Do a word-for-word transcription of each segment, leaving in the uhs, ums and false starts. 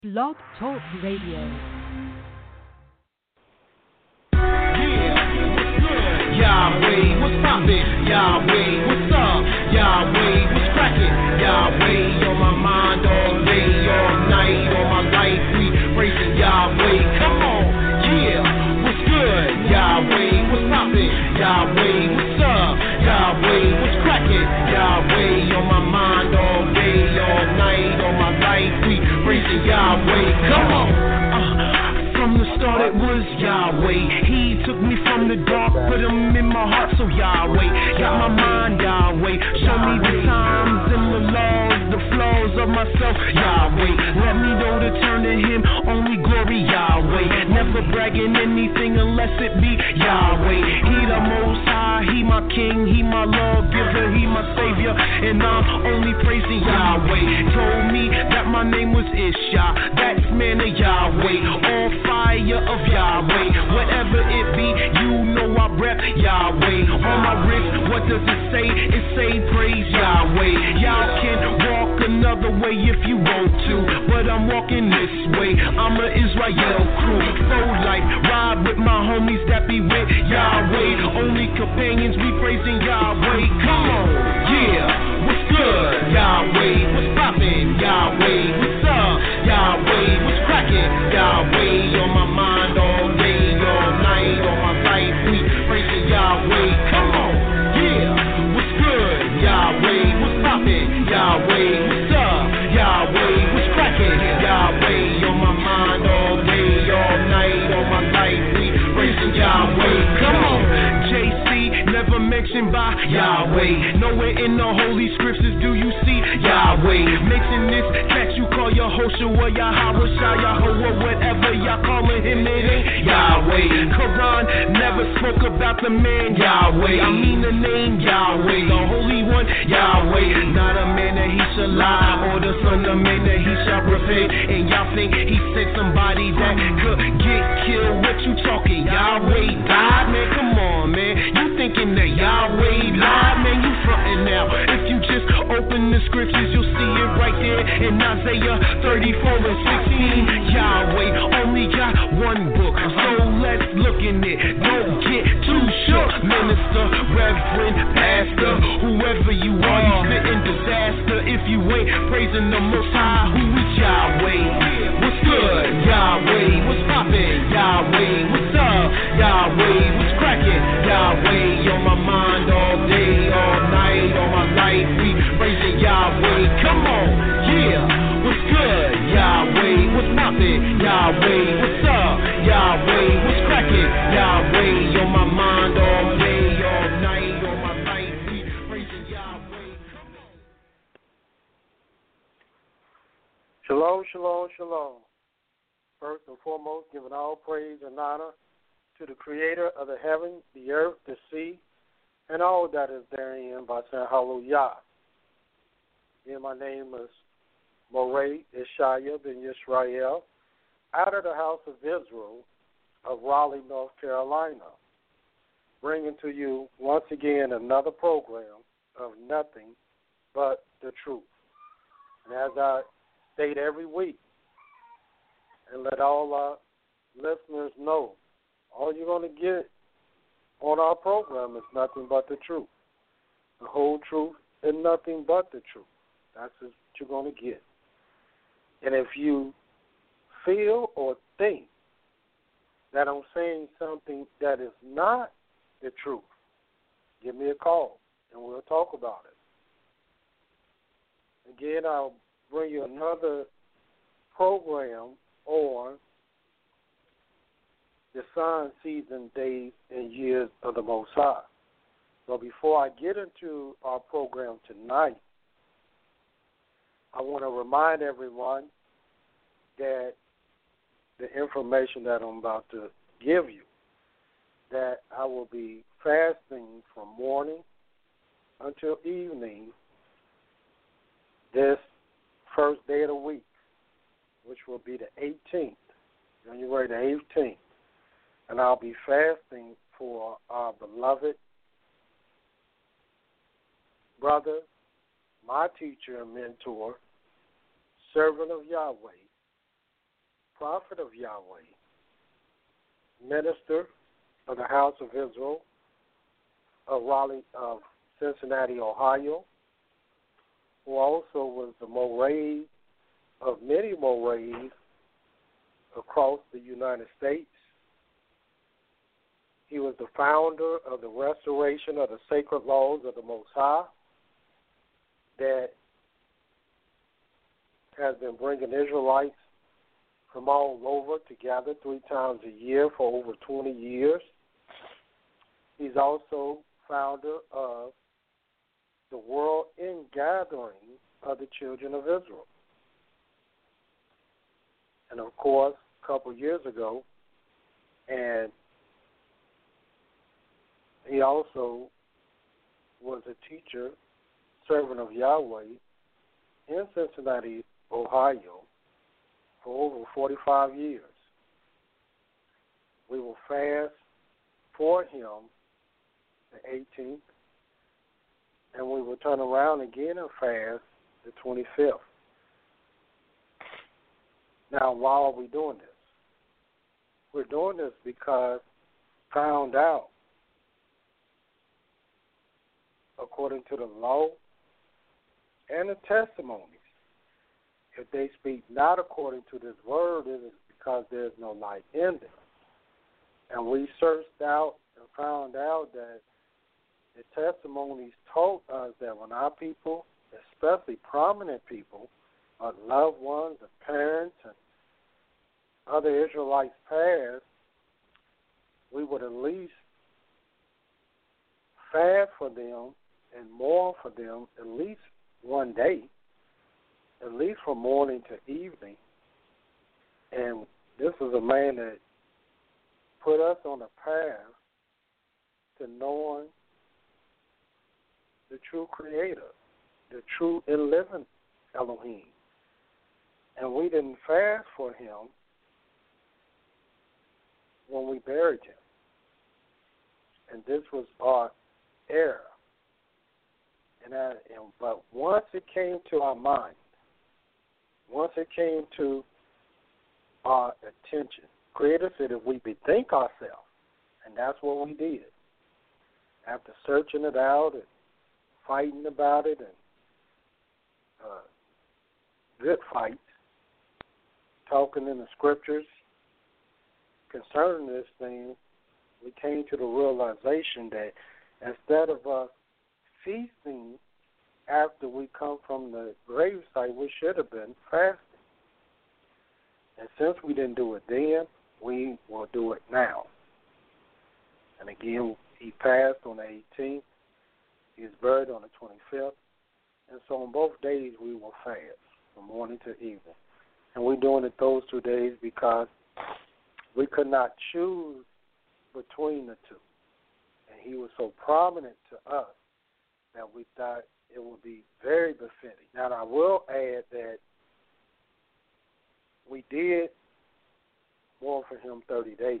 Blog Talk Radio. Yahweh, what's poppin'? Yahweh, what's up? Yahweh, what's crackin'? Yahweh, on my mind all day, all night, all my life, we praising Yahweh. Come on, yeah, what's good? Yahweh, what's poppin'? Yahweh, what's up? Yahweh, what's crackin'? Yahweh, on my mind all day, all night, all my life, we praising Yahweh. Come on. From the start it was Yahweh. He took me from the dark, put him in my heart, so Yahweh got my mind, Yahweh. Show me the times and the laws, the flaws of myself, Yahweh. Let me know to turn to him, only glory, Yahweh. Never bragging anything unless it be Yahweh. He the most high, he my king, he my lawgiver, he my savior, and I'm only praising Yahweh. Told me that my name was Isha, that's man of Yahweh. All fire of Yahweh, whatever it be, you know I rep Yahweh. On my wrist, what does it say? It say praise Yahweh. Y'all can walk another way if you want to, but I'm walking this way. I'm a Israel crew, full life, ride with my homies that be with Yahweh. Only companions, we praising Yahweh. Come on, yeah, what's good? Yahweh, what's poppin'? Yahweh, what's up? Yahweh, what's crackin'? Yahweh, on my mind all day, all night, all my life, we praising Yahweh. Come on, yeah, what's good? Yahweh, what's poppin'? Yahweh, what's up? Yahweh, what's crackin'? Yahweh, on my mind all day, all night, all my life, we praising Yahweh. Come on, J C, never mentioned by Yahweh. Nowhere in the holy scriptures do you see Yahweh. Mixing this cat you call Yehoshua, Yahweh, Yahweh, whatever y'all calling him, it ain't Yahweh. Quran never spoke about the man Yahweh. I mean the name Yahweh, the holy one Yahweh. Not a man that he should lie, or the son of man that he shall repent. And y'all think he sent somebody that could get killed? What you talking? Yahweh died, man. Come on, man. You thinking that Yahweh lied, man? You frontin' now. If you just open the scriptures, you'll see it right there in Isaiah thirty-four and sixteen. Yahweh only got one book, so let's look in it. Don't get too shook, minister, reverend, pastor, whoever you are, you spitting disaster if you ain't praising the Most High. Who is Yahweh? What's good? Yahweh, what's poppin'? Yahweh, what's up? Yahweh, what's crackin'? Yahweh, on my mind all day, all night, all my life, we praising Yahweh. Come on, yeah, what's good? Yahweh, what's poppin'? Yahweh, what's up? Yahweh, what's crackin'? Yahweh, on my mind all day, all night, all my life, we praising Yahweh. Shalom, shalom, shalom. First and foremost, giving all praise and honor to the Creator of the heaven, the earth, the sea, and all that is therein by saying hallelujah. And my name is Moray Ishaya ben Yisrael, out of the house of Israel of Raleigh, North Carolina, bringing to you once again another program of nothing but the truth. And as I state every week, and let all our listeners know, all you're going to get on our program is nothing but the truth. The whole truth and nothing but the truth. That's what you're going to get. And if you feel or think that I'm saying something that is not the truth, give me a call and we'll talk about it. Again, I'll bring you another program on the sun, season, days, and years of the Most High. So before I get into our program tonight, I want to remind everyone that the information that I'm about to give you, that I will be fasting from morning until evening this first day of the week, which will be the eighteenth, January the eighteenth. And I'll be fasting for our beloved brother, my teacher and mentor, servant of Yahweh, prophet of Yahweh, minister of the House of Israel of Raleigh, of Cincinnati, Ohio, who also was the Morey of many Moreys across the United States. He was the founder of the restoration of the sacred laws of the Most High that has been bringing Israelites from all over together three times a year for over twenty years. He's also founder of the World Ingathering of the Children of Israel. And, of course, a couple years ago, and he also was a teacher, servant of Yahweh in Cincinnati, Ohio, for over forty-five years. We will fast for him the eighteenth, and we will turn around again and fast the twenty-fifth. Now, why are we doing this? We're doing this because found out, according to the law and the testimonies, if they speak not according to this word, it is because there is no light in them. And we searched out and found out that the testimonies told us that when our people, especially prominent people, our loved ones, and parents, and other Israelites passed, we would at least fast for them and mourn for them at least one day, at least from morning to evening. And this is a man that put us on a path to knowing the true Creator, the true and living Elohim. And we didn't fast for him when we buried him. And this was our error. And, I, and But once it came to our mind, once it came to our attention, Creator said if we bethink ourselves, and that's what we did. After searching it out and fighting about it, and uh, good fight, talking in the scriptures concerning this thing, we came to the realization that instead of us feasting after we come from the gravesite, we should have been fasting. And since we didn't do it then, we will do it now. And again, he passed on the eighteenth. He was buried on the twenty-fifth. And so on both days, we will fast from morning to evening. And we're doing it those two days because we could not choose between the two. And he was so prominent to us that we thought it would be very befitting. Now, I will add that we did mourn for him thirty days,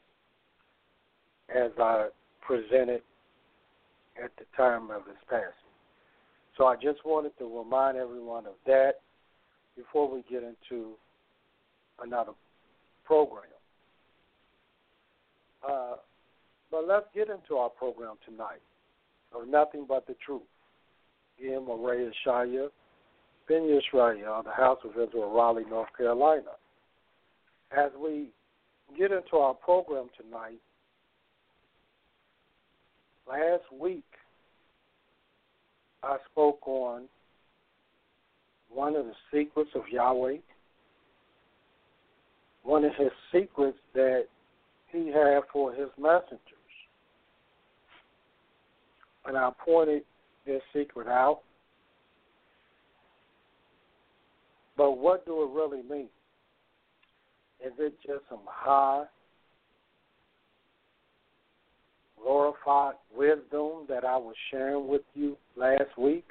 as I presented at the time of his passing. So I just wanted to remind everyone of that before we get into another program. Uh, but let's get into our program tonight of Nothing But the Truth. Again, Morey Shaya, Ben Yisrael, the House of Israel, Raleigh, North Carolina. As we get into our program tonight, last week I spoke on one of the secrets of Yahweh, one of his secrets that he had for his messengers. And I pointed this secret out. But what do it really mean? Is it just some high, glorified wisdom that I was sharing with you last week?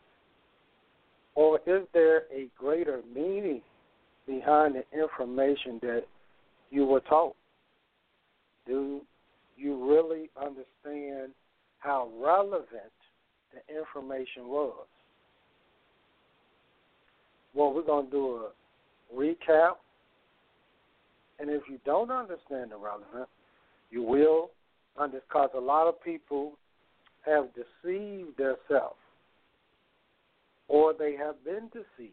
Or is there a greater meaning behind the information that you were taught? Do you really understand how relevant the information was? Well, we're going to do a recap And if you don't understand the relevance, you will understand, because a lot of people have deceived themselves, or they have been deceived.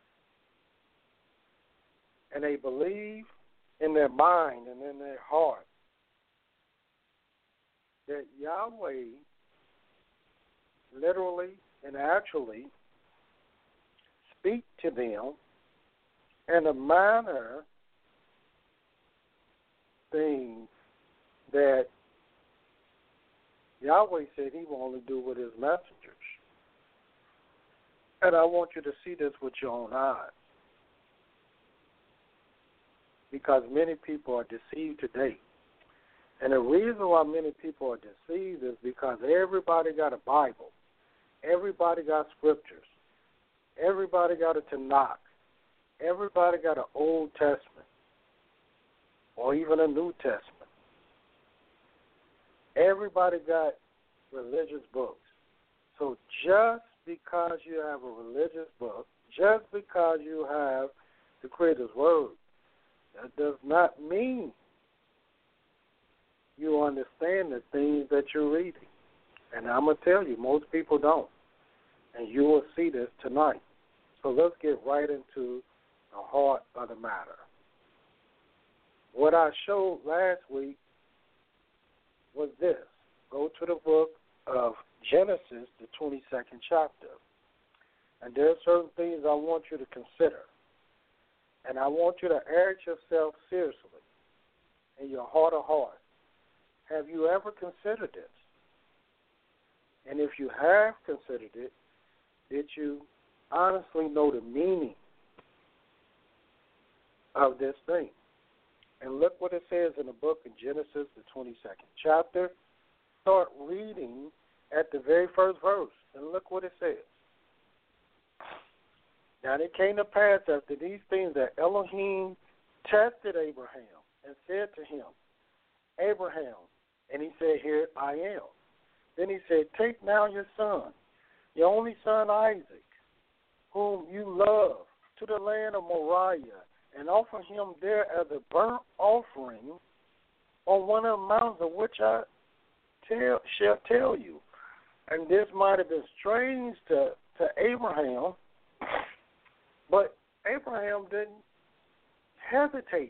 And they believe in their mind and in their heart that Yahweh literally and actually speak to them in a manner thing that Yahweh said he will only do with his messengers. And I want you to see this with your own eyes. Because many people are deceived today. And the reason why many people are deceived is because everybody got a Bible. Everybody got scriptures. Everybody got a Tanakh. Everybody got an Old Testament or even a New Testament. Everybody got religious books. So just because you have a religious book, just because you have the Creator's Word, that does not mean you understand the things that you're reading. And I'm going to tell you, most people don't. And you will see this tonight. So let's get right into the heart of the matter. What I showed last week was this. Go to the book of Genesis, the twenty-second chapter. And there are certain things I want you to consider. And I want you to ask yourself seriously, in your heart of hearts, have you ever considered this? And if you have considered it, did you honestly know the meaning of this thing? And look what it says in the book of Genesis, the twenty-second chapter. Start reading at the very first verse, and look what it says. Now it came to pass after these things that Elohim tested Abraham and said to him, Abraham, and he said, here I am. Then he said, take now your son, your only son Isaac, whom you love, to the land of Moriah, and offer him there as a burnt offering on one of the mountains of which I tell, shall tell you. And this might have been strange to, to Abraham, but Abraham didn't hesitate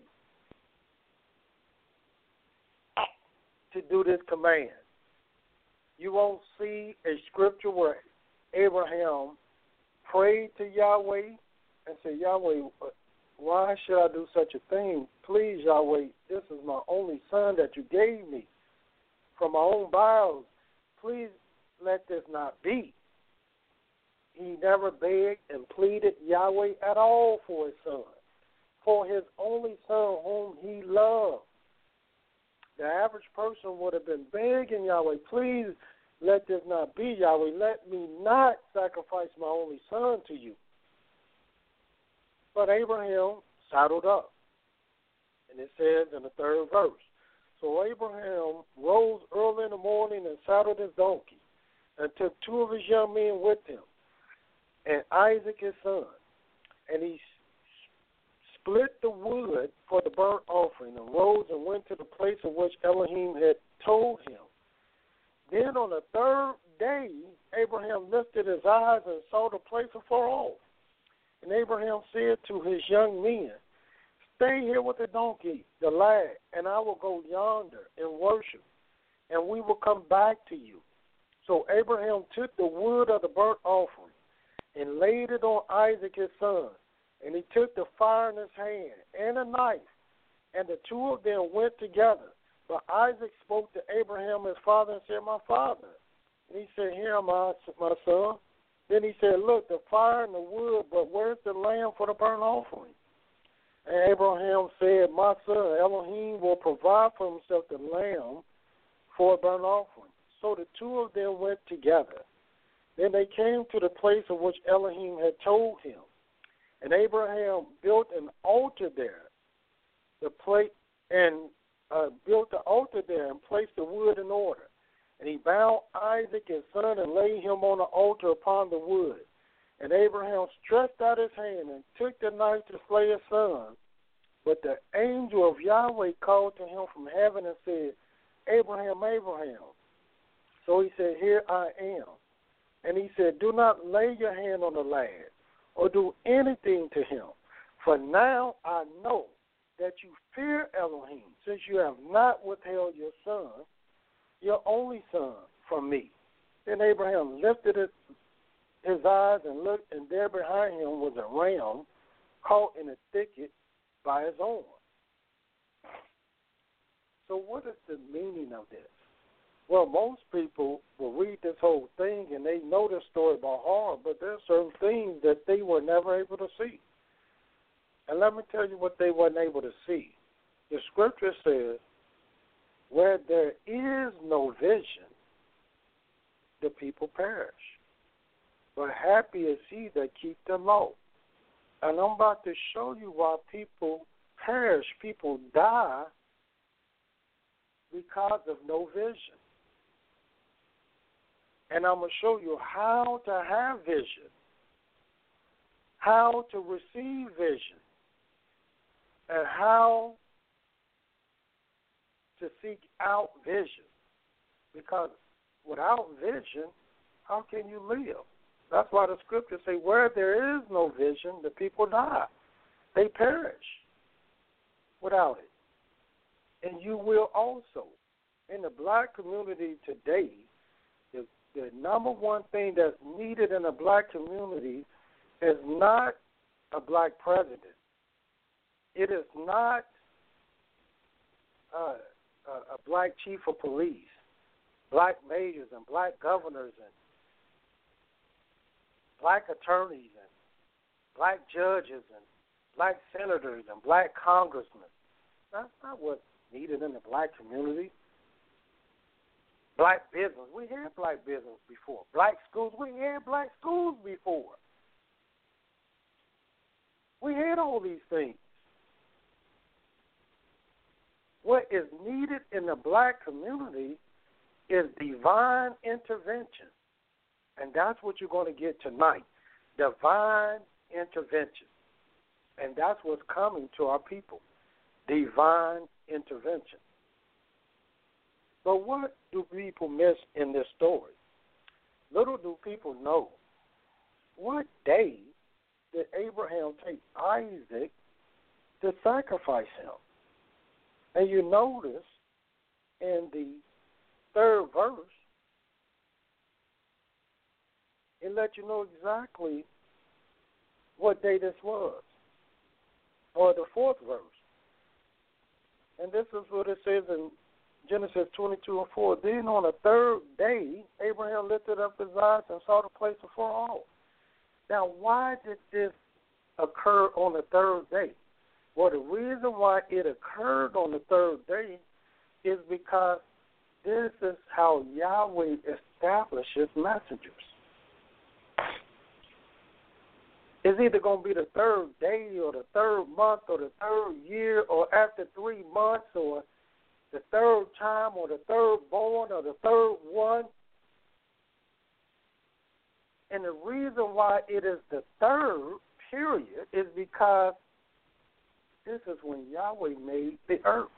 to do this command. You won't see a scripture where Abraham prayed to Yahweh and said, Yahweh, why should I do such a thing? Please, Yahweh, this is my only son that you gave me from my own bowels. Please let this not be. He never begged and pleaded Yahweh at all for his son, for his only son whom he loved. The average person would have been begging Yahweh, please let this not be, Yahweh. Let me not sacrifice my only son to you. But Abraham saddled up. And it says in the third verse, so Abraham rose early in the morning and saddled his donkey and took two of his young men with him and Isaac his son. And he split the wood for the burnt offering and rose and went to the place of which Elohim had told him. Then on the third day, Abraham lifted his eyes and saw the place afar off. And Abraham said to his young men, stay here with the donkey, the lad, and I will go yonder and worship, and we will come back to you. So Abraham took the wood of the burnt offering and laid it on Isaac his son. And he took the fire in his hand and a knife, and the two of them went together. But Isaac spoke to Abraham his father and said, my father. And he said, here am I, my son. Then he said, look, the fire and the wood, but where's the lamb for the burnt offering? And Abraham said, my son, Elohim will provide for himself the lamb for a burnt offering. So the two of them went together. Then they came to the place of which Elohim had told him. And Abraham built an altar there, the plate, and uh, built the altar there and placed the wood in order. And he bound Isaac his son and laid him on the altar upon the wood. And Abraham stretched out his hand and took the knife to slay his son. But the angel of Yahweh called to him from heaven and said, Abraham, Abraham. So he said, here I am. And he said, do not lay your hand on the lad or do anything to him. For now I know that you fear Elohim, since you have not withheld your son, your only son, from me. Then Abraham lifted his, his eyes and looked, and there behind him was a ram caught in a thicket by his arm. So what is the meaning of this? Well, most people will read this whole thing and they know the story by heart, but there are certain things that they were never able to see. And let me tell you what they weren't able to see. The scripture says, where there is no vision, the people perish. But happy is he that keep the law. And I'm about to show you why people perish, people die because of no vision. And I'm going to show you how to have vision, how to receive vision, and how to seek out vision. Because without vision, how can you live? That's why the scriptures say, where there is no vision, the people die. They perish without it. And you will also. In the black community today, the, the number one thing that's needed in the black community is not a black president. It is not uh, a, a black chief of police, black mayors and black governors and black attorneys and black judges and black senators and black congressmen. That's not what's needed in the black community. Black business. We had black business before. Black schools. We had black schools before. We had all these things. What is needed in the black community is divine intervention. And that's what you're going to get tonight, divine intervention. And that's what's coming to our people, divine intervention. But what do people miss in this story? Little do people know, what day did Abraham take Isaac to sacrifice him? And you notice in the third verse, it let you know exactly what day this was, or the fourth verse. And this is what it says in Genesis twenty-two and four. Then on the third day, Abraham lifted up his eyes and saw the place afar off. Now, why did this occur on the third day? Well, the reason why it occurred on the third day is because this is how Yahweh establishes messengers. It's either going to be the third day or the third month or the third year or after three months or the third time or the third born or the third one. And the reason why it is the third period is because this is when Yahweh made the earth.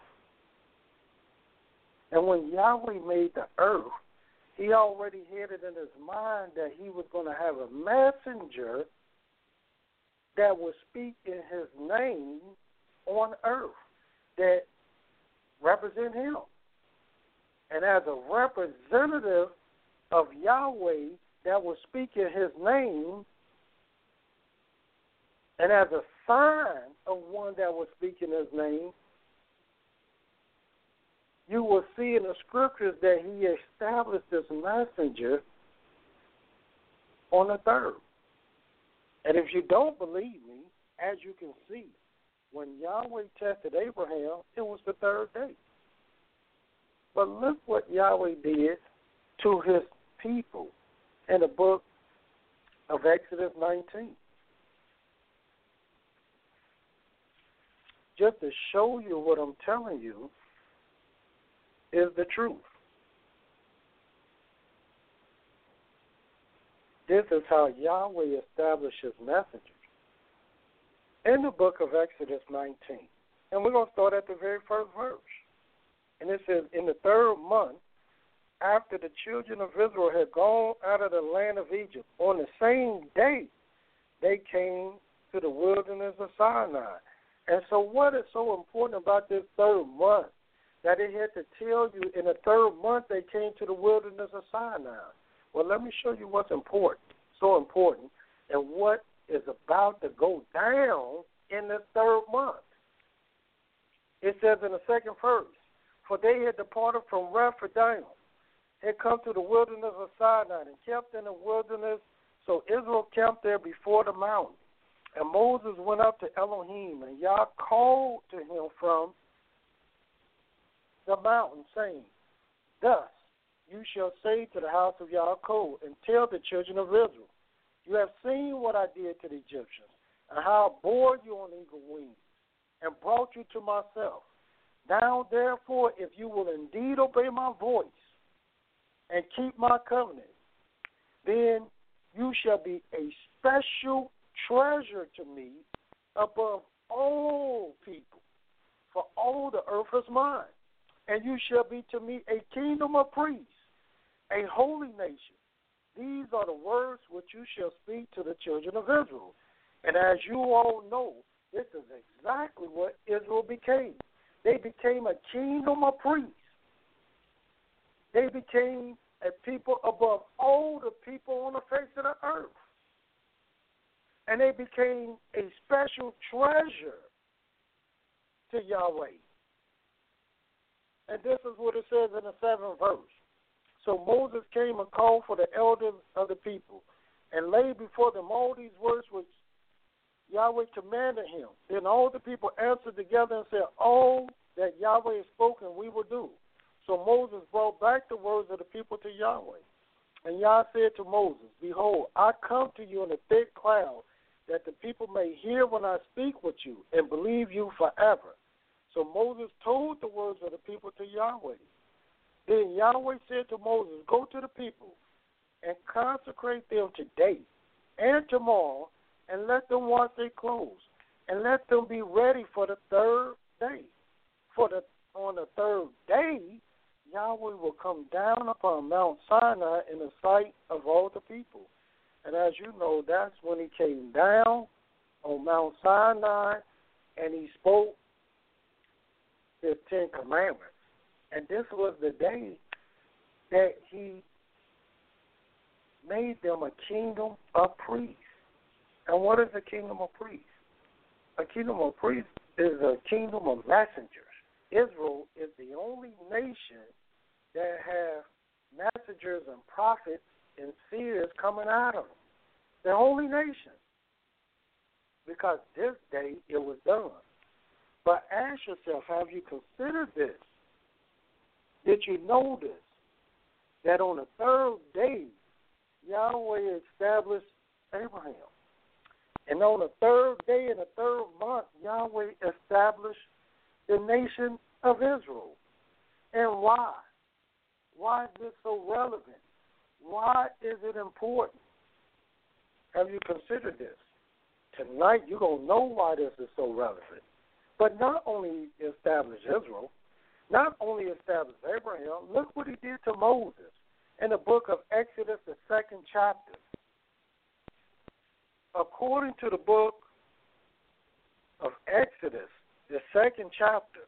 And when Yahweh made the earth, he already had it in his mind that he was going to have a messenger that would speak in his name on earth that represent him. And as a representative of Yahweh that will speak in his name, and as a sign of one that will speak in his name, you will see in the scriptures that he established this messenger on the third. And if you don't believe me, as you can see, when Yahweh tested Abraham, it was the third day. But look what Yahweh did to his people in the book of Exodus nineteen. Just to show you what I'm telling you is the truth. This is how Yahweh establishes messengers. In the book of Exodus nineteen, And we're going to start at the very first verse. And it says, in the third month, after the children of Israel had gone out of the land of Egypt, on the same day they came to the wilderness of Sinai. And so what is so important about this third month? That it had to tell you in the third month they came to the wilderness of Sinai. Well, let me show you what's important, so important, and what is about to go down in the third month. It says in the second verse, for they had departed from Rephidim, had come to the wilderness of Sinai, and kept in the wilderness. So Israel camped there before the mountain. And Moses went up to Elohim, and Yah called to him from the mountain, saying, thus you shall say to the house of Yaakov, and tell the children of Israel, you have seen what I did to the Egyptians, and how I bore you on eagle wings, and brought you to myself. Now, therefore, if you will indeed obey my voice, and keep my covenant, then you shall be a special treasure to me above all people, for all the earth is mine. And you shall be to me a kingdom of priests, a holy nation. These are the words which you shall speak to the children of Israel. And as you all know, this is exactly what Israel became. They became a kingdom of priests. They became a people above all the people on the face of the earth. And they became a special treasure to Yahweh. And this is what it says in the seventh verse. So Moses came and called for the elders of the people, and laid before them all these words which Yahweh commanded him. Then all the people answered together and said, all that Yahweh has spoken we will do. So Moses brought back the words of the people to Yahweh. And Yah said to Moses, behold, I come to you in a thick cloud, that the people may hear when I speak with you, and believe you forever. So Moses told the words of the people to Yahweh. Then Yahweh said to Moses, go to the people, and consecrate them today and tomorrow, and let them wash their clothes, and let them be ready for the third day. For the on the third day, Yahweh will come down upon Mount Sinai in the sight of all the people. And as you know, that's when he came down on Mount Sinai, and he spoke his Ten Commandments. And this was the day that he made them a kingdom of priests. And what is a kingdom of priests? A kingdom of priests is a kingdom of messengers. Israel is the only nation that have messengers and prophets and seers coming out of them. The only nation. Because this day it was done. But ask yourself, have you considered this? Did you know this? That on the third day, Yahweh established Abraham. And on the third day in the third month, Yahweh established the nation of Israel. And why? Why is this so relevant? Why is it important? Have you considered this? Tonight you're going to know why this is so relevant. But not only established Israel, not only established Abraham, look what he did to Moses in the book of Exodus, the second chapter. According to the book of Exodus, the second chapter,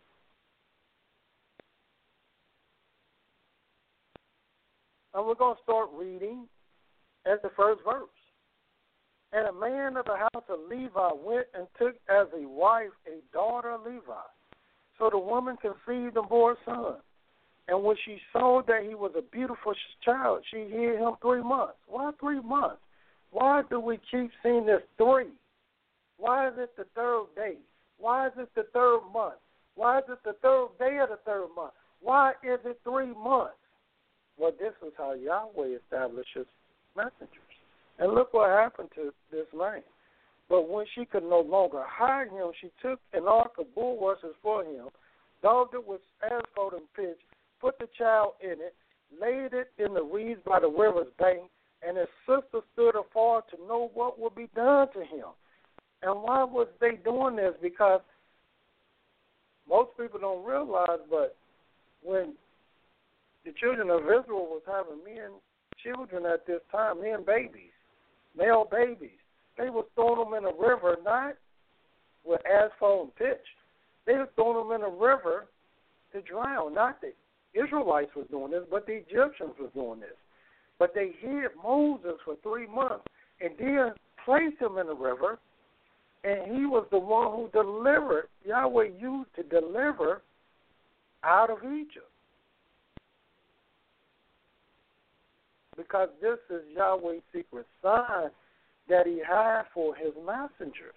and we're going to start reading at the first verse. And a man of the house of Levi went and took as a wife a daughter of Levi. So the woman conceived and bore a son. And when she saw that he was a beautiful child, she hid him three months. Why three months? Why do we keep seeing this three? Why is it the third day? Why is it the third month? Why is it the third day of the third month? Why is it three months? Well, this is how Yahweh establishes messengers. And look what happened to this man. But when she could no longer hide him, she took an ark of bulrushes for him, daubed it with asphalt and pitch, put the child in it, laid it in the reeds by the river's bank, and his sister stood afar to know what would be done to him. And why was they doing this? Because most people don't realize, but when the children of Israel was having men, children at this time, men babies, male babies, they were throwing them in a river, not with asphalt and pitch. They were throwing them in a river to drown. Not the Israelites was doing this, but the Egyptians was doing this. But they hid Moses for three months and then placed him in the river, and he was the one who delivered, Yahweh used to deliver out of Egypt. Because this is Yahweh's secret sign that he had for his messengers.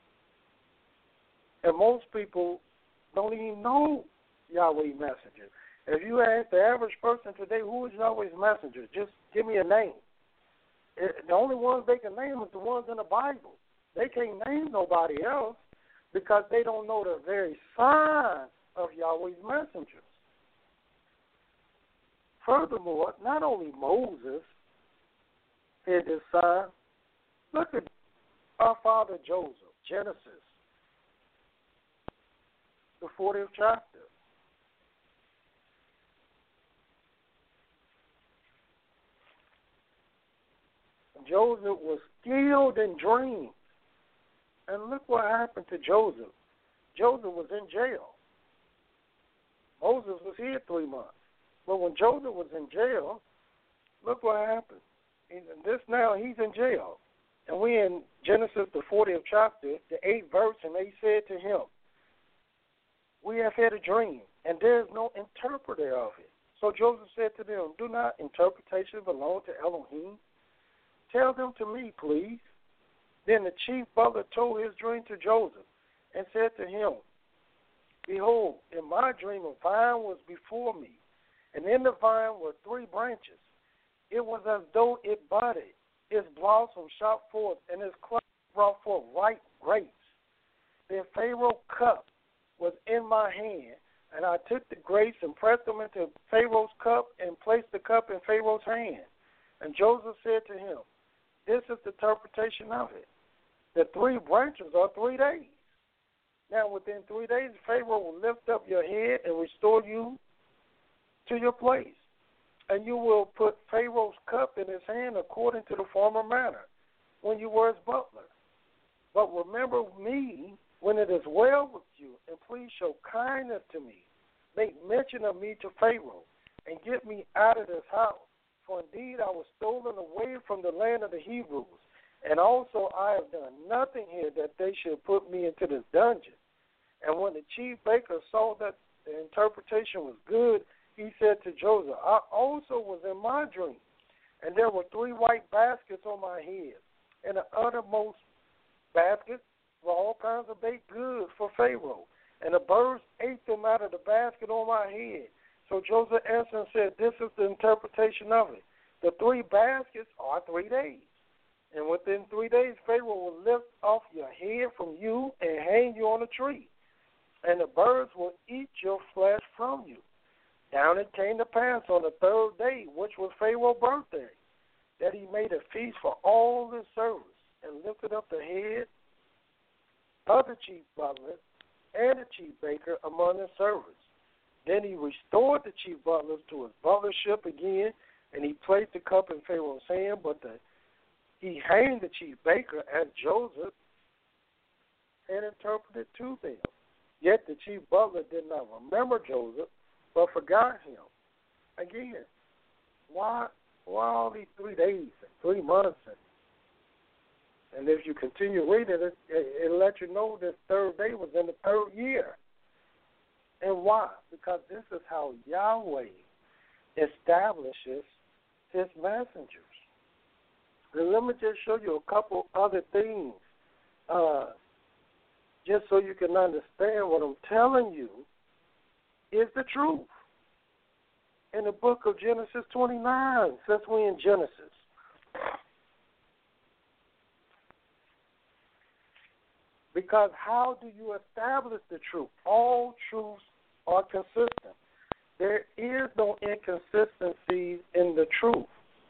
And most people don't even know Yahweh's messenger. If you ask the average person today, who is Yahweh's messenger, just give me a name. It, the only ones they can name is the ones in the Bible. They can't name nobody else because they don't know the very sign of Yahweh's messengers. Furthermore, not only Moses had this sign, look at our father Joseph, Genesis, the fortieth chapter. Joseph was skilled in dreams. And look what happened to Joseph. Joseph was in jail. Moses was here three months. But when Joseph was in jail, look what happened. And this now, he's in jail. And we in Genesis, the fortieth chapter, the eighth verse, and they said to him, we have had a dream, and there is no interpreter of it. So Joseph said to them, do not interpretation belong to Elohim? Tell them to me, please. Then the chief butler told his dream to Joseph and said to him, behold, in my dream a vine was before me, and in the vine were three branches. It was as though it budded. Its blossoms shot forth, and its clusters brought forth ripe grapes. Then Pharaoh's cup was in my hand, and I took the grapes and pressed them into Pharaoh's cup and placed the cup in Pharaoh's hand. And Joseph said to him, this is the interpretation of it. The three branches are three days. Now, within three days, Pharaoh will lift up your head and restore you to your place. And you will put Pharaoh's cup in his hand according to the former manner when you were his butler. But remember me when it is well with you, and please show kindness to me. Make mention of me to Pharaoh, and get me out of this house. For indeed I was stolen away from the land of the Hebrews, and also I have done nothing here that they should put me into this dungeon. And when the chief baker saw that the interpretation was good, he said to Joseph, I also was in my dream, and there were three white baskets on my head, and the uttermost baskets were all kinds of baked goods for Pharaoh, and the birds ate them out of the basket on my head. So Joseph answered and said, this is the interpretation of it. The three baskets are three days. And within three days, Pharaoh will lift off your head from you and hang you on a tree. And the birds will eat your flesh from you. Down it came to pass on the third day, which was Pharaoh's birthday, that he made a feast for all his servants and lifted up the head of the chief butler and the chief baker among his servants. Then he restored the chief butlers to his butlership again, and he placed the cup in Pharaoh's hand, but the, he hanged the chief baker as Joseph and interpreted to them. Yet the chief butler did not remember Joseph, but forgot him. Again, why why all these three days and three months? And, and if you continue reading it, it, it'll let you know this third day was in the third year. And why? Because this is how Yahweh establishes his messengers. And let me just show you a couple other things, uh, just so you can understand what I'm telling you is the truth. In the book of Genesis twenty-nine, since we're in Genesis, because how do you establish the truth? All truths are consistent. There is no inconsistency in the truth.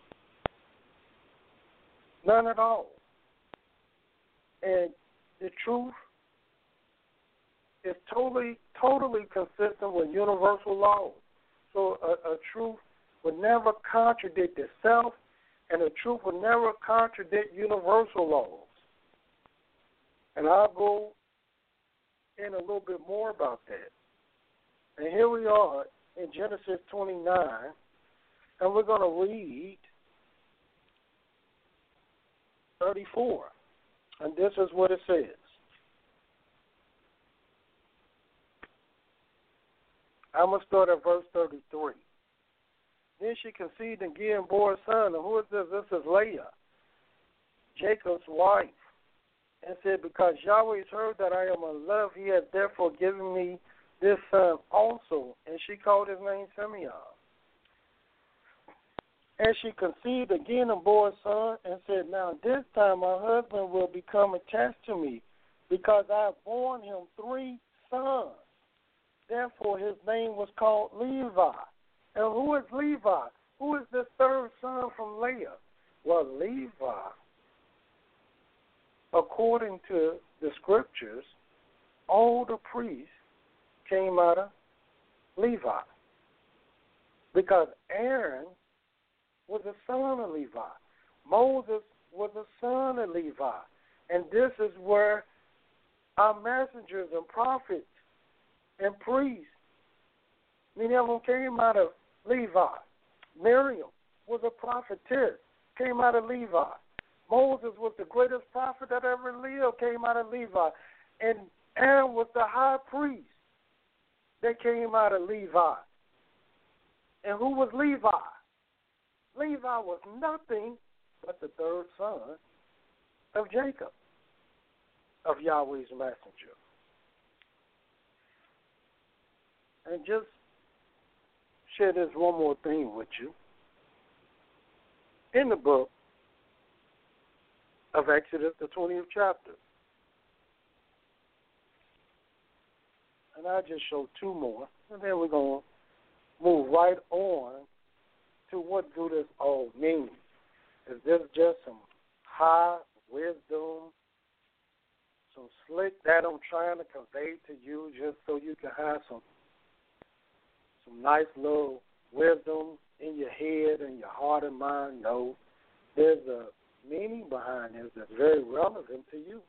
None at all. And the truth is totally, totally consistent with universal laws. So a, a truth would never contradict itself, and a truth would never contradict universal laws. And I'll go in a little bit more about that. And here we are in Genesis twenty-nine, and we're going to read thirty-four. And this is what it says. I'm going to start at verse thirty-three. Then she conceived and gave and bore a son. And who is this? This is Leah, Jacob's wife. And said, because Yahweh has heard that I am in love, he has therefore given me this son also. And she called his name Simeon. And she conceived again and bore a son, and said, now this time my husband will become attached to me, because I have borne him three sons. Therefore his name was called Levi. And who is Levi? Who is the third son from Leah? Well, Levi, according to the scriptures, all the priests came out of Levi. Because Aaron was a son of Levi. Moses was a son of Levi. And this is where our messengers and prophets and priests, many of them came out of Levi. Miriam was a prophetess, came out of Levi. Moses was the greatest prophet that ever lived, came out of Levi. And Aaron was the high priest that came out of Levi. And who was Levi? Levi was nothing but the third son of Jacob, of Yahweh's messenger. And just share this one more thing with you. In the book of Exodus, the twentieth chapter, and I'll just show two more, and then we're going to move right on to what do this all mean. Is this just some high wisdom, some slick that I'm trying to convey to you just so you can have some some nice little wisdom in your head and your heart and mind? No. There's a meaning behind this that's very relevant to you.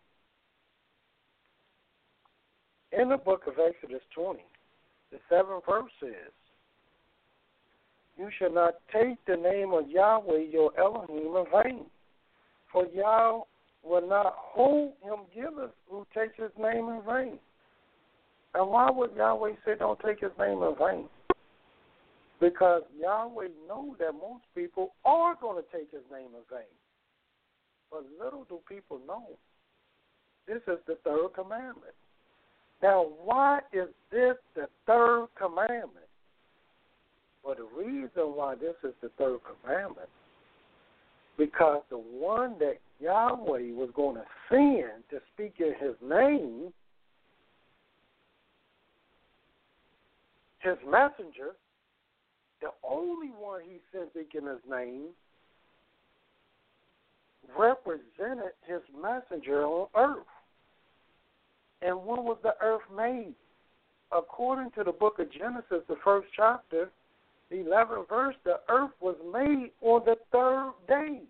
In the book of Exodus twenty, the seventh verse says, you shall not take the name of Yahweh your Elohim in vain, for Yah will not hold him guiltless who takes his name in vain. And why would Yahweh say don't take his name in vain? Because Yahweh knows that most people are going to take his name in vain. But little do people know, this is the third commandment. Now, why is this the third commandment? Well, the reason why this is the third commandment, because the one that Yahweh was going to send to speak in his name, his messenger, the only one he sent speaking his name, represented his messenger on earth. And when was the earth made? According to the book of Genesis, the first chapter, the eleventh verse, the earth was made on the third day.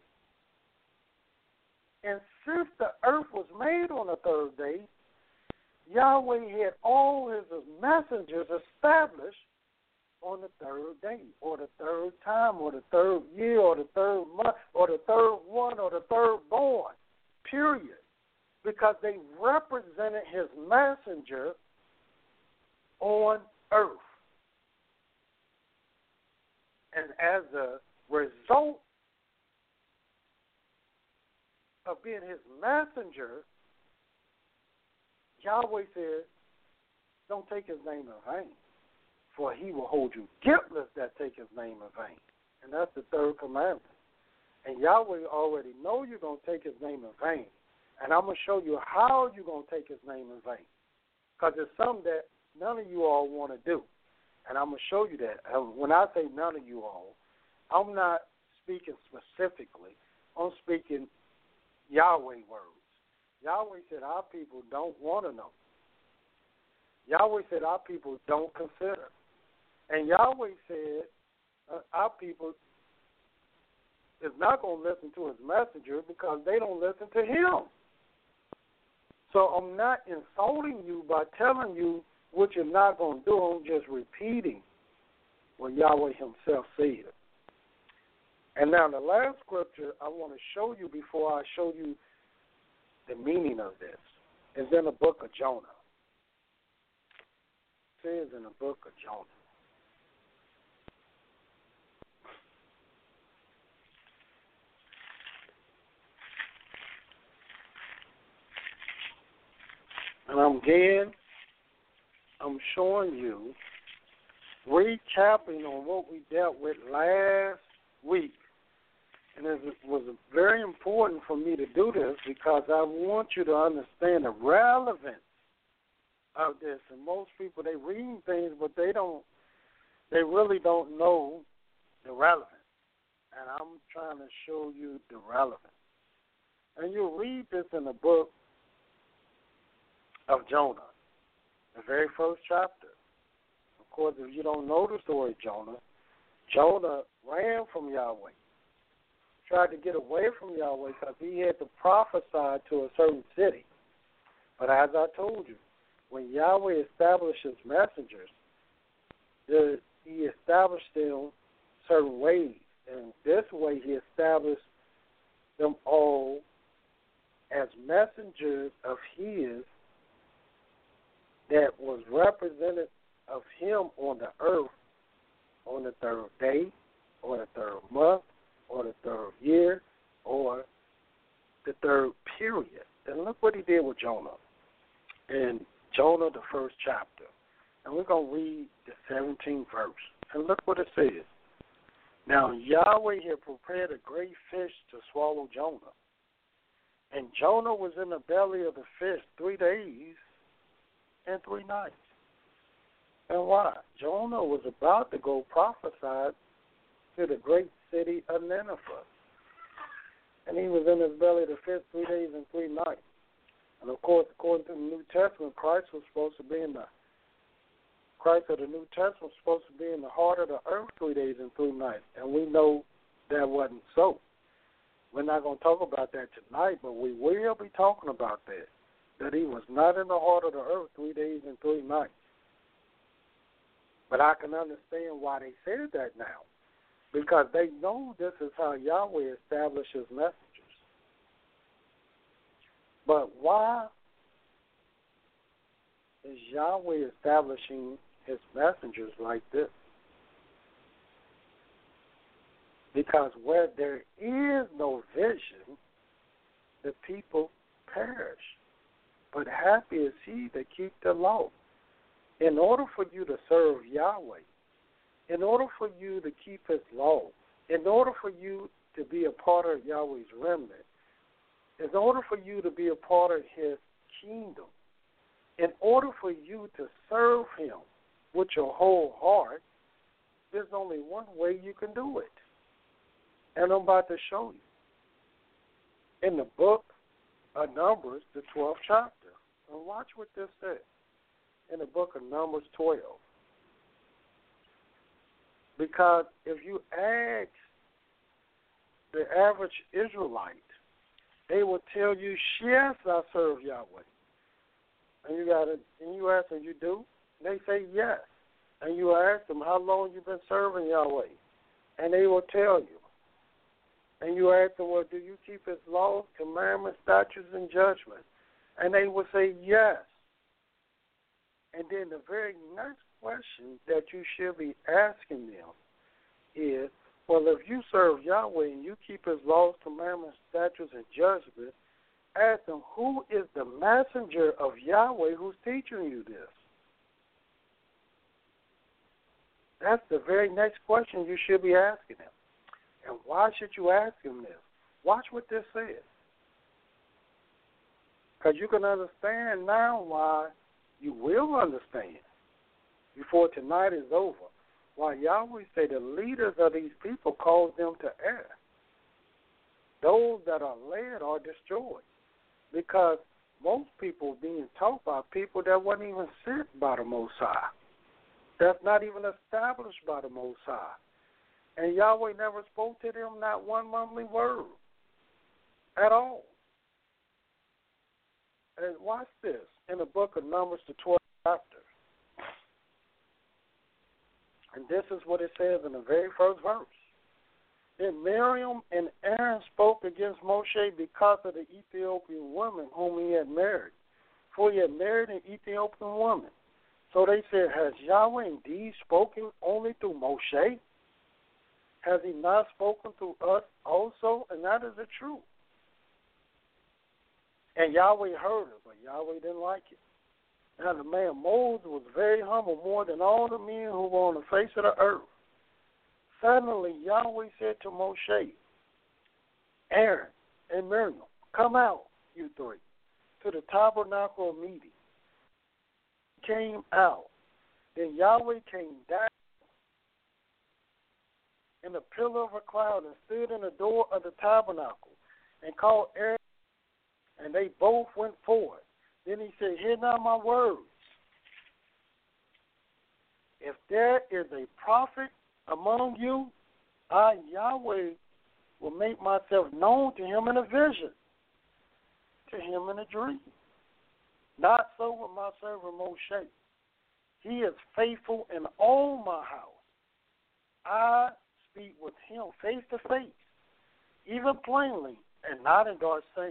And since the earth was made on the third day, Yahweh had all his messengers established on the third day, or the third time, or the third year, or the third month, or the third one, or the third born, period. Because they represented his messenger on earth. And as a result of being his messenger, Yahweh says, don't take his name in vain, for he will hold you guiltless that take his name in vain. And that's the third commandment. And Yahweh already know you're going to take his name in vain. And I'm going to show you how you're going to take his name in vain. Because it's something that none of you all want to do. And I'm going to show you that. When I say none of you all, I'm not speaking specifically. I'm speaking Yahweh words. Yahweh said our people don't want to know. Yahweh said our people don't consider. And Yahweh said uh, our people is not going to listen to his messenger because they don't listen to him. So I'm not insulting you by telling you what you're not going to do. I'm just repeating what Yahweh himself said. And now the last scripture I want to show you before I show you the meaning of this is in the book of Jonah. It says in the book of Jonah. And I'm again, I'm showing you, recapping on what we dealt with last week. And it was very important for me to do this because I want you to understand the relevance of this. And most people, they read things, but they don't, they really don't know the relevance. And I'm trying to show you the relevance. And you'll read this in the book of Jonah, the very first chapter. Of course, if you don't know the story of Jonah, Jonah ran from Yahweh, tried to get away from Yahweh because he had to prophesy to a certain city. But as I told you, when Yahweh establishes messengers, the, he established them certain ways. And this way he established them all as messengers of his that was representative of him on the earth on the third day, or the third month, or the third year, or the third period. And look what he did with Jonah. In Jonah, the first chapter. And we're going to read the seventeenth verse. And look what it says. Now, Yahweh had prepared a great fish to swallow Jonah. And Jonah was in the belly of the fish three days and three nights. And why? Jonah was about to go prophesy to the great city of Nineveh. And he was in his belly of the fish three days and three nights. And of course, according to the New Testament, Christ was supposed to be in the Christ of the New Testament was supposed to be in the heart of the earth three days and three nights. And we know that wasn't so. We're not going to talk about that tonight, but we will be talking about that. That he was not in the heart of the earth three days and three nights. But I can understand why they said that now. Because they know this is how Yahweh establishes messengers. But why is Yahweh establishing his messengers like this? Because where there is no vision, the people perish. But happy is he that keep the law. In order for you to serve Yahweh, in order for you to keep his law, in order for you to be a part of Yahweh's remnant, in order for you to be a part of his kingdom, in order for you to serve him with your whole heart, there's only one way you can do it. And I'm about to show you. In the book of Numbers, the twelfth chapter. And watch what this says. In the book of Numbers twelve. Because if you ask the average Israelite, they will tell you, yes, I serve Yahweh. And you got it, and you ask them, you do? They say yes. And you ask them, how long you been serving Yahweh? And they will tell you. And you ask them, well, do you keep his laws, commandments, statutes, and judgments? And they will say yes. And then the very next question that you should be asking them is, well, if you serve Yahweh and you keep his laws, commandments, statutes, and judgments, ask them, who is the messenger of Yahweh who's teaching you this? That's the very next question you should be asking them. And why should you ask him this? Watch what this says. Because you can understand now why you will understand before tonight is over. Why Yahweh say the leaders of these people cause them to err. Those that are led are destroyed. Because most people being taught by people that wasn't even sent by the Most High. That's not even established by the Most High. And Yahweh never spoke to them not one mumbling word at all. And watch this. In the book of Numbers, the twelfth chapter. And this is what it says in the very first verse. Then Miriam and Aaron spoke against Moshe because of the Ethiopian woman whom he had married. For he had married an Ethiopian woman. So they said, has Yahweh indeed spoken only through Moshe? Has he not spoken through us also? And that is the truth. And Yahweh heard her, but Yahweh didn't like it. Now the man Moses was very humble, more than all the men who were on the face of the earth. Suddenly Yahweh said to Moshe, Aaron and Miriam, come out, you three, to the tabernacle of meeting. Came out. Then Yahweh came down in the pillar of a cloud and stood in the door of the tabernacle and called Aaron, and they both went forward. Then he said, hear now my words. If there is a prophet among you, I, Yahweh, will make myself known to him in a vision, to him in a dream. Not so with my servant Moshe. He is faithful in all my house. I speak with him face to face, even plainly, and not in dark sayings.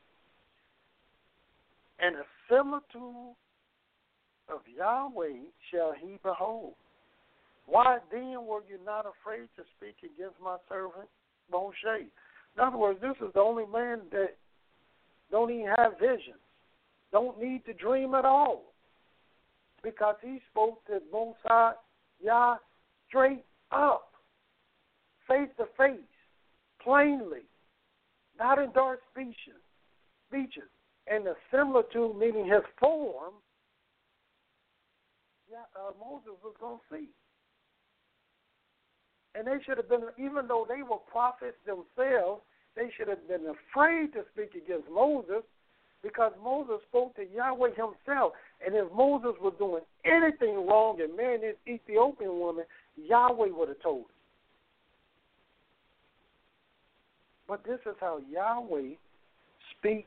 And a similitude of Yahweh shall he behold. Why then were you not afraid to speak against my servant Moshe? In other words, this is the only man that don't even have visions, don't need to dream at all, because he spoke to Moshe Yah straight up, face to face, plainly, not in dark speeches. speeches. And the similitude, meaning his form, yeah, uh, Moses was going to see. And they should have been, even though they were prophets themselves, they should have been afraid to speak against Moses, because Moses spoke to Yahweh himself. And if Moses was doing anything wrong and marrying this Ethiopian woman, Yahweh would have told him. But this is how Yahweh speaks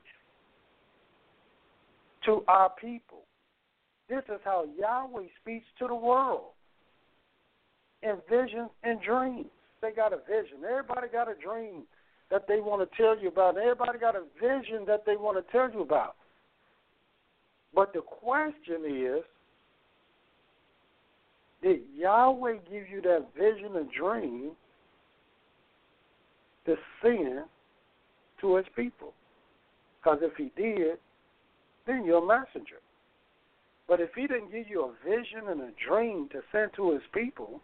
to our people. This is how Yahweh speaks to the world in visions and dreams. They got a vision. Everybody got a dream that they want to tell you about. Everybody got a vision that they want to tell you about. But the question is, did Yahweh give you that vision and dream to send to his people? Because if he did, then you're a messenger. But if he didn't give you a vision and a dream to send to his people,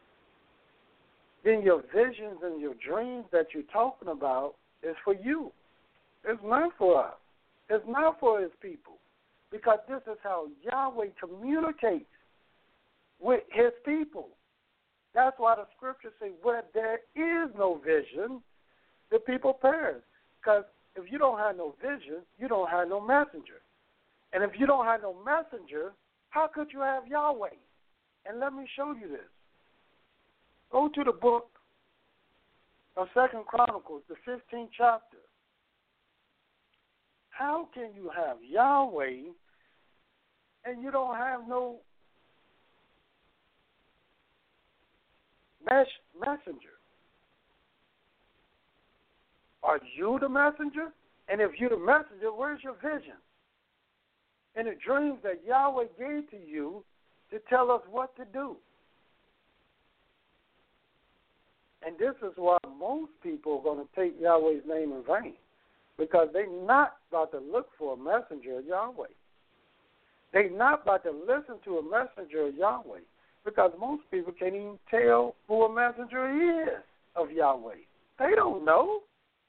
then your visions and your dreams that you're talking about is for you. It's not for us. It's not for his people. Because this is how Yahweh communicates with his people. That's why the scriptures say, where there is no vision, the people perish. Because if you don't have no vision, you don't have no messenger. And if you don't have no messenger, how could you have Yahweh? And let me show you this. Go to the book of Second Chronicles, the fifteenth chapter. How can you have Yahweh and you don't have no mes- messenger? Are you the messenger? And if you're the messenger, where's your vision? And the dreams that Yahweh gave to you to tell us what to do. And this is why most people are going to take Yahweh's name in vain, because they're not about to look for a messenger of Yahweh. They're not about to listen to a messenger of Yahweh, because most people can't even tell who a messenger is of Yahweh. They don't know.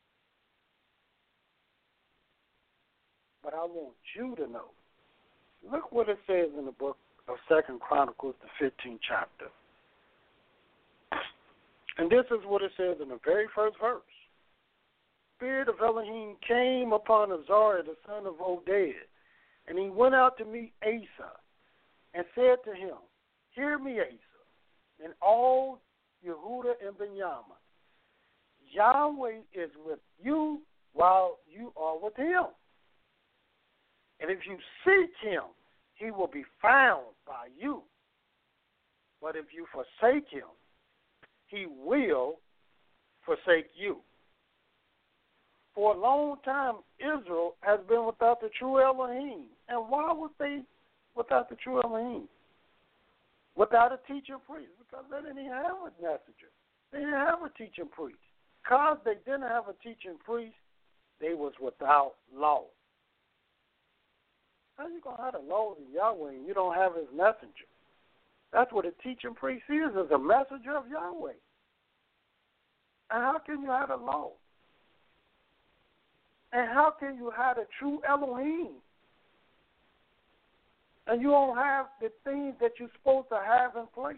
But I want you to know. Look what it says in the book of Second Chronicles, the fifteenth chapter. And this is what it says in the very first verse. Spirit of Elohim came upon Azariah, the son of Oded, and he went out to meet Asa, and said to him, Hear me, Asa, and all Yehuda and Benjamin. Yahweh is with you while you are with him. And if you seek him, he will be found by you. But if you forsake him, he will forsake you. For a long time, Israel has been without the true Elohim. And why was they without the true Elohim? Without a teaching priest? Because they didn't have a messenger. They didn't have a teaching priest. Because they didn't have a teaching priest, they was without law. How you going to have the law of Yahweh and you don't have his messenger? That's what a teaching priest is, is a messenger of Yahweh. And how can you have the law? And how can you have the true Elohim? And you don't have the things that you're supposed to have in place.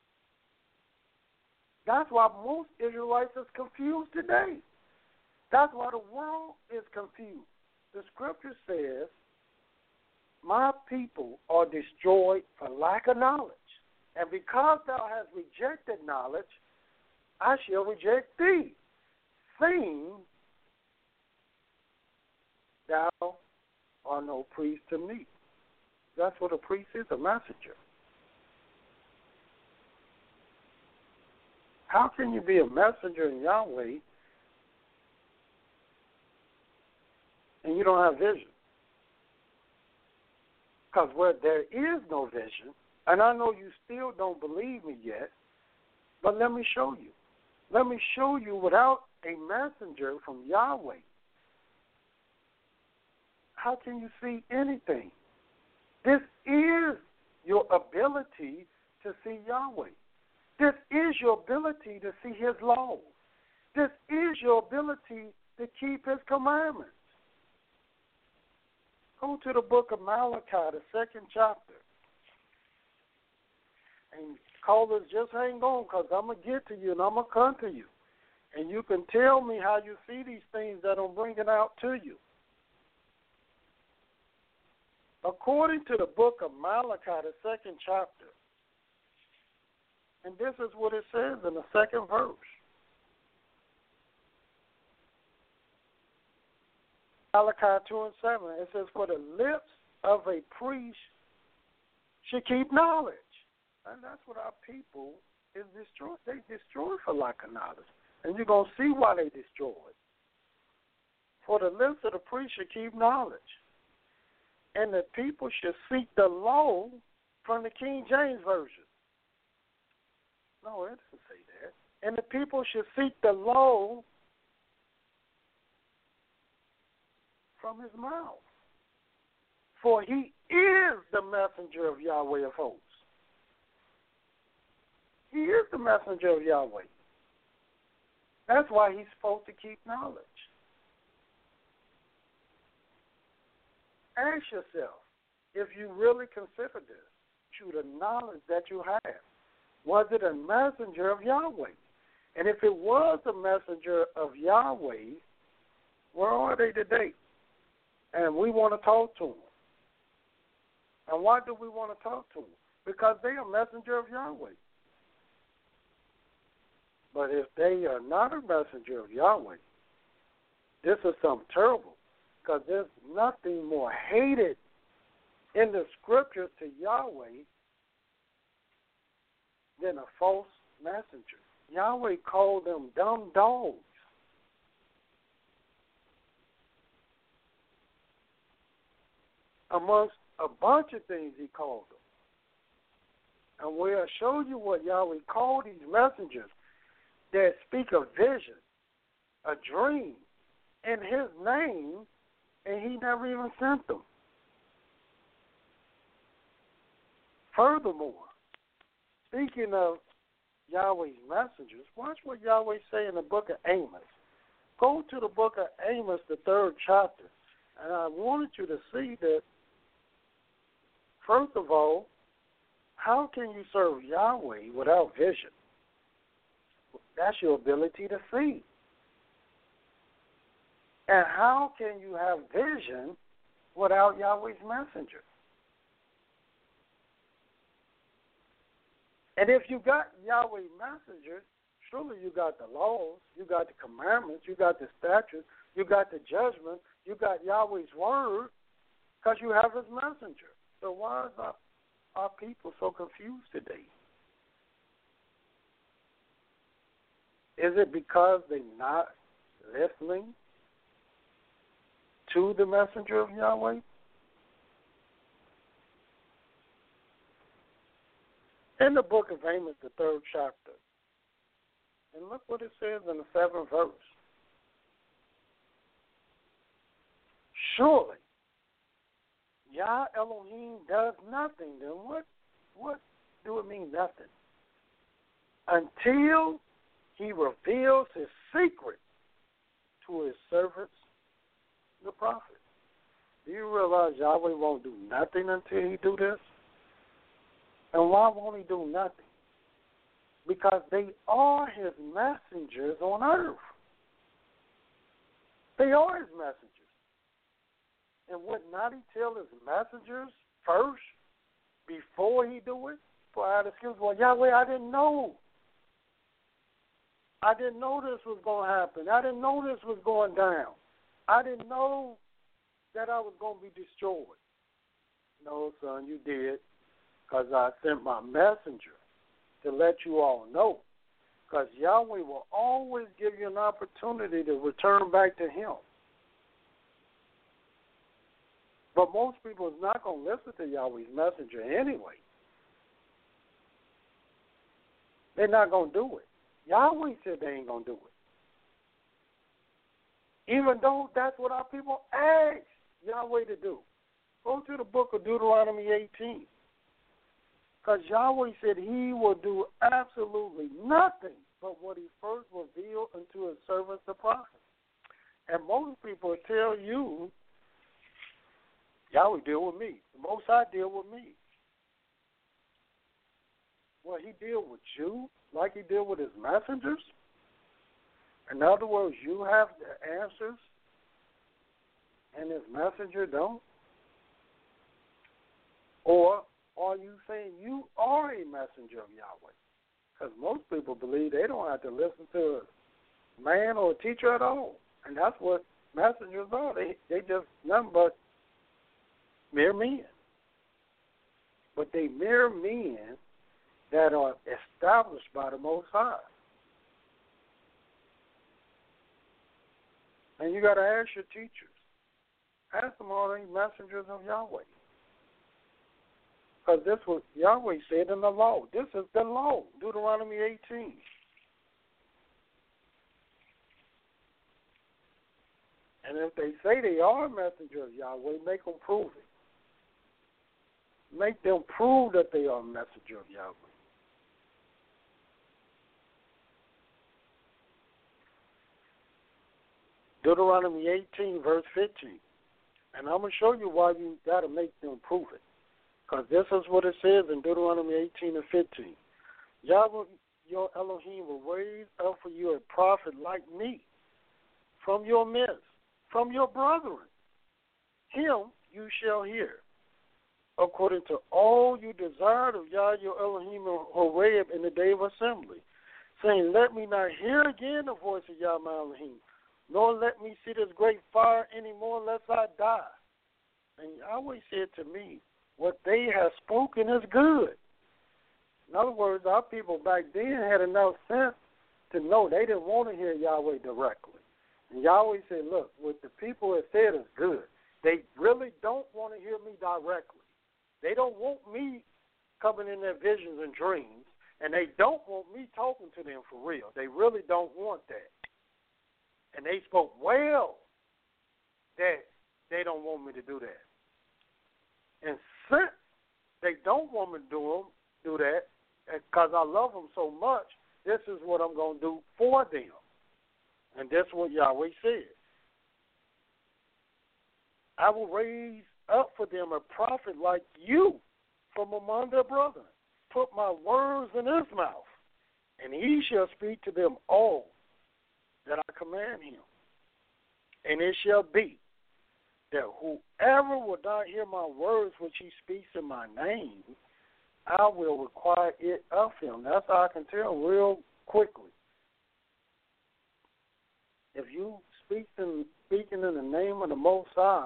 That's why most Israelites is confused today. That's why the world is confused. The scripture says, my people are destroyed for lack of knowledge. And because thou hast rejected knowledge, I shall reject thee, seeing thou art no priest to me. That's what a priest is, a messenger. How can you be a messenger in Yahweh and you don't have vision? Because where there is no vision, and I know you still don't believe me yet, but let me show you. Let me show you without a messenger from Yahweh, how can you see anything? This is your ability to see Yahweh. This is your ability to see his laws. This is your ability to keep his commandments. Go to the book of Malachi, the second chapter. And callers, just hang on, because I'm going to get to you and I'm going to come to you. And you can tell me how you see these things that I'm bringing out to you. According to the book of Malachi, the second chapter, and this is what it says in the second verse. Malachi two and seven, it says, for the lips of a priest should keep knowledge. And that's what our people is destroyed. They destroy for lack of knowledge. And you're going to see why they destroy it. For the lips of the priest should keep knowledge. And the people should seek the law from the King James Version. No, it doesn't say that. And the people should seek the law from his mouth. For he is the messenger of Yahweh of hosts. He is the messenger of Yahweh. That's why he's supposed to keep knowledge. Ask yourself, if you really consider this, through the knowledge that you have, was it a messenger of Yahweh? And if it was a messenger of Yahweh, where are they today? And we want to talk to them. And why do we want to talk to them? Because they are a messenger of Yahweh. But if they are not a messenger of Yahweh, this is something terrible. Because there's nothing more hated in the scriptures to Yahweh than a false messenger. Yahweh called them dumb dogs. Amongst a bunch of things he called them. And we'll show you what Yahweh called these messengers that speak a vision, a dream, in his name, and he never even sent them. Furthermore, speaking of Yahweh's messengers, watch what Yahweh say in the book of Amos. Go to the book of Amos, the third chapter, and I wanted you to see that, first of all, how can you serve Yahweh without vision? That's your ability to see. And how can you have vision without Yahweh's messenger? And if you got Yahweh's messengers, surely you got the laws, you got the commandments, you got the statutes, you got the judgment, you got Yahweh's word, because you have his messenger. So why is our, our people so confused today? Is it because they're not listening to the messenger of Yahweh? In the book of Amos, the third chapter, and look what it says in the seventh verse. Surely, Yah Elohim does nothing. Then what, what do it mean, nothing? Until he reveals his secret to his servants, the prophets. Do you realize Yahweh won't do nothing until he do this? And why won't he do nothing? Because they are his messengers on earth. They are his messengers. And would not he tell his messengers first before he do it? For I had excuse, well, Yahweh, I didn't know. I didn't know this was going to happen. I didn't know this was going down. I didn't know that I was going to be destroyed. No, son, you did, because I sent my messenger to let you all know. Because Yahweh will always give you an opportunity to return back to him. But most people is not going to listen to Yahweh's messenger anyway. They're not going to do it. Yahweh said they ain't going to do it. Even though that's what our people ask Yahweh to do. Go to the book of Deuteronomy eighteen. Because Yahweh said he will do absolutely nothing but what he first revealed unto his servants the prophets. And most people tell you, Yahweh deal with me. The Most High deal with me. Well, he deal with you like he deal with his messengers? In other words, you have the answers and his messenger don't? Or are you saying you are a messenger of Yahweh? Because most people believe they don't have to listen to a man or a teacher at all. And that's what messengers are. They they just nothing but mere men. But they mere men that are established by the Most High. And you got to ask your teachers. Ask them, are they messengers of Yahweh? Because this was Yahweh said in the law. This is the law, Deuteronomy eighteen. And if they say they are a messenger of Yahweh, make them prove it. Make them prove that they are a messenger of Yahweh. Deuteronomy eighteen, verse fifteen. And I'm going to show you why you got to make them prove it. Because this is what it says in Deuteronomy eighteen and fifteen. Yahweh, your Elohim, will raise up for you a prophet like me from your midst, from your brethren. Him you shall hear, according to all you desired of Yah, your Elohim, Horeb, in the day of assembly, saying, let me not hear again the voice of Yah, my Elohim, nor let me see this great fire anymore, lest I die. And Yahweh said to me, what they have spoken is good. In other words, our people back then had enough sense to know they didn't want to hear Yahweh directly. And Yahweh said, look, what the people have said is good. They really don't want to hear me directly. They don't want me coming in their visions and dreams, and they don't want me talking to them for real. They really don't want that. And they spoke well that they don't want me to do that. And since they don't want me to do, them, do that, because I love them so much, this is what I'm going to do for them. And that's what Yahweh said. I will raise up for them a prophet like you from among their brethren. Put my words in his mouth, and he shall speak to them all that I command him. And it shall be that whoever will not hear my words which he speaks in my name, I will require it of him. That's how I can tell real quickly. If you speak in, speaking in the name of the Most High,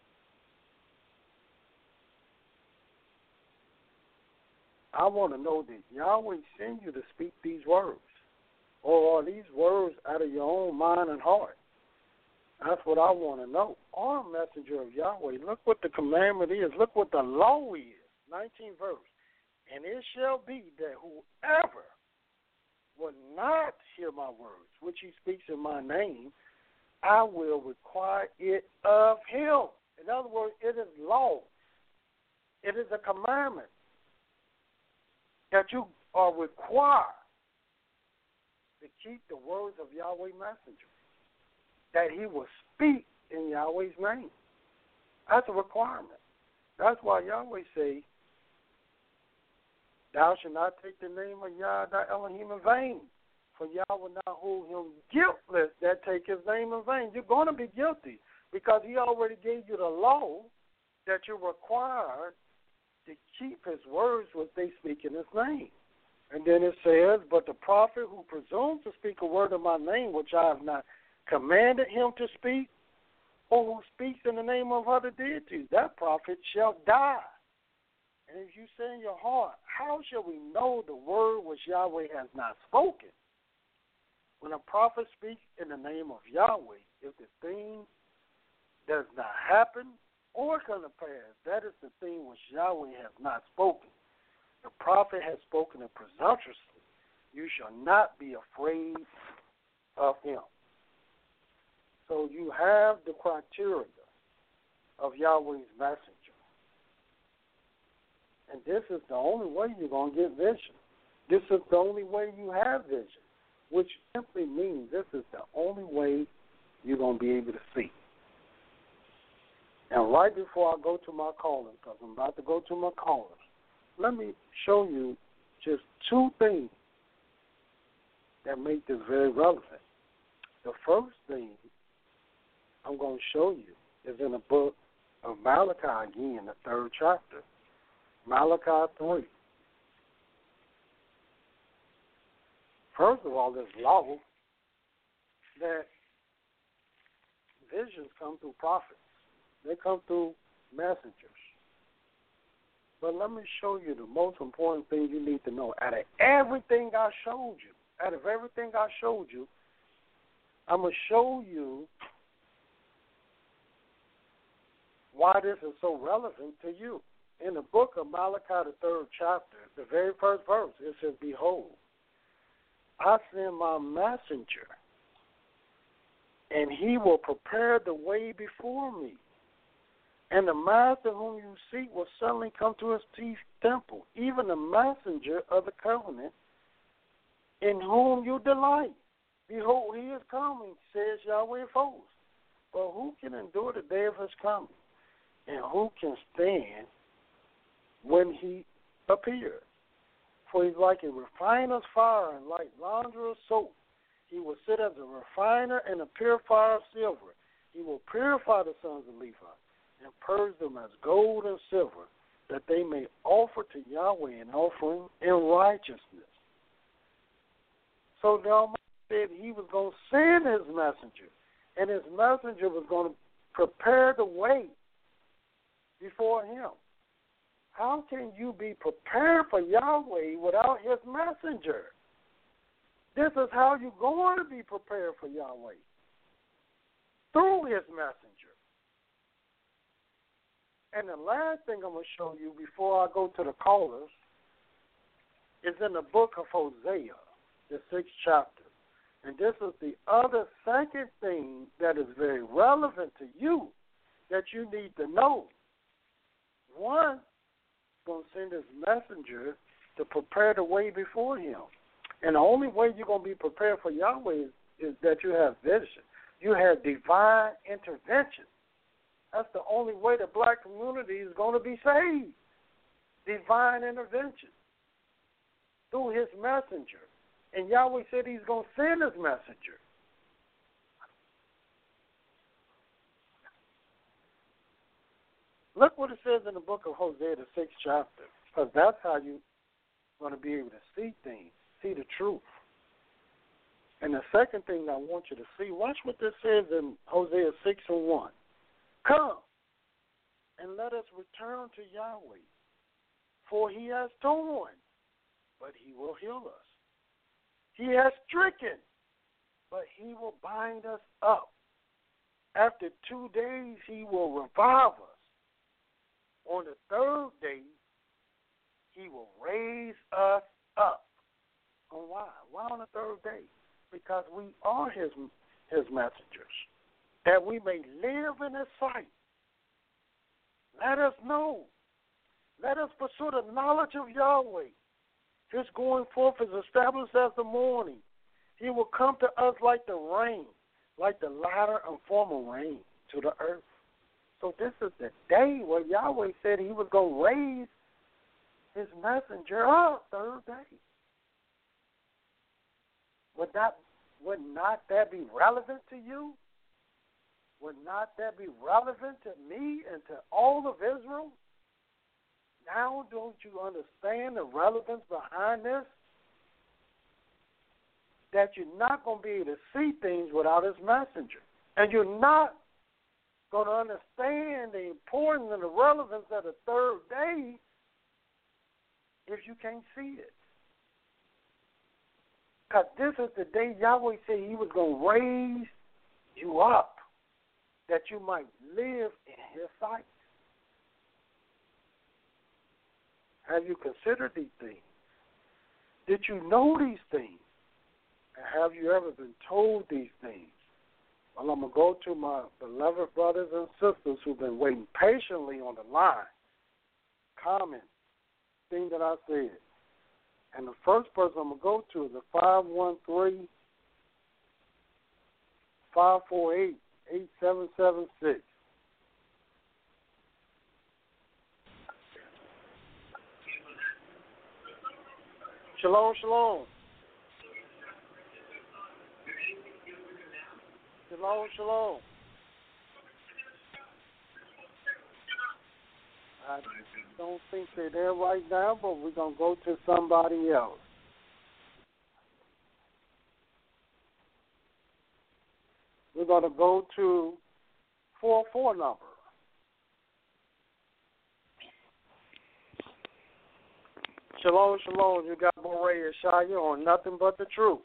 I want to know that Yahweh send you to speak these words. Or are these words out of your own mind and heart? That's what I want to know. Or a messenger of Yahweh. Look what the commandment is. Look what the law is. nineteenth verse. And it shall be that whoever will not hear my words, which he speaks in my name, I will require it of him. In other words, it is law. It is a commandment that you are required to keep the words of Yahweh messenger, that he will speak in Yahweh's name. That's a requirement. That's why Yahweh say, thou shalt not take the name of Yah thy Elohim in vain, for Yah will not hold him guiltless that take his name in vain. You're going to be guilty because he already gave you the law that you're required to keep his words which they speak in his name. And then it says, but the prophet who presumes to speak a word in my name, which I have not commanded him to speak, or who speaks in the name of other deities, that prophet shall die. And if you say in your heart, how shall we know the word which Yahweh has not spoken? When a prophet speaks in the name of Yahweh, if the thing does not happen or come to pass, that is the thing which Yahweh has not spoken. The prophet has spoken it presumptuously. You shall not be afraid of him. So you have the criteria of Yahweh's messenger. And this is the only way you're going to get vision. This is the only way you have vision, which simply means this is the only way you're going to be able to see. And right before I go to my calling, because I'm about to go to my callers, let me show you just two things that make this very relevant. The first thing I'm going to show you is in the book of Malachi again, the third chapter. Malachi three. First of all, there's law that visions come through prophets. They come through messengers. But let me show you the most important thing you need to know. Out of everything I showed you, out of everything I showed you, I'm going to show you why this is so relevant to you. In the book of Malachi, the third chapter, the very first verse, it says, behold, I send my messenger, and he will prepare the way before me. And the master whom you seek will suddenly come to his chief temple, even the messenger of the covenant in whom you delight. Behold, he is coming, says Yahweh of hosts. But who can endure the day of his coming? And who can stand when he appears? For he's like a refiner's fire and like launderer's soap. He will sit as a refiner and a purifier of silver. He will purify the sons of Levi and purge them as gold and silver, that they may offer to Yahweh an offering in righteousness. So the Almighty said he was going to send his messenger, and his messenger was going to prepare the way before him. How can you be prepared for Yahweh without his messenger? This is how you're going to be prepared for Yahweh, through his messenger. And the last thing I'm going to show you before I go to the callers is in the book of Hosea, the sixth chapter. And this is the other second thing that is very relevant to you that you need to know. One, he's going to send his messenger to prepare the way before him. And the only way you're going to be prepared for Yahweh is, is that you have vision. You have divine intervention. That's the only way the black community is going to be saved. Divine intervention through his messenger. And Yahweh said he's going to send his messenger. Look what it says in the book of Hosea, the sixth chapter, because that's how you're going to be able to see things, see the truth. And the second thing I want you to see, watch what this says in Hosea six and one. Come and let us return to Yahweh, for he has torn, but he will heal us. He has stricken, but he will bind us up. After two days, he will revive us. On the third day, he will raise us up. And why? Why on the third day? Because we are his, his messengers, that we may live in his sight. Let us know. Let us pursue the knowledge of Yahweh. His going forth is established as the morning. He will come to us like the rain, like the latter and former rain to the earth. So this is the day where Yahweh said he was going to raise his messenger up, third day. Would that, would not that be relevant to you? Would not that be relevant to me and to all of Israel? Now don't you understand the relevance behind this? That you're not going to be able to see things without his messenger. And you're not going to understand the importance and the relevance of the third day if you can't see it. Because this is the day Yahweh said he was going to raise you up, that you might live in his sight. Have you considered these things? Did you know these things? And have you ever been told these things? Well, I'm going to go to my beloved brothers and sisters who've been waiting patiently on the line. Comment, thing that I said. And the first person I'm going to go to is the five one three, five four eight, eight seven seven six. Shalom, shalom. Shalom, shalom. I don't think they're there right now, but we're going to go to somebody else. We're going to go to four four number. Shalom, shalom. You got Moray and Shaya on Nothing But the Truth.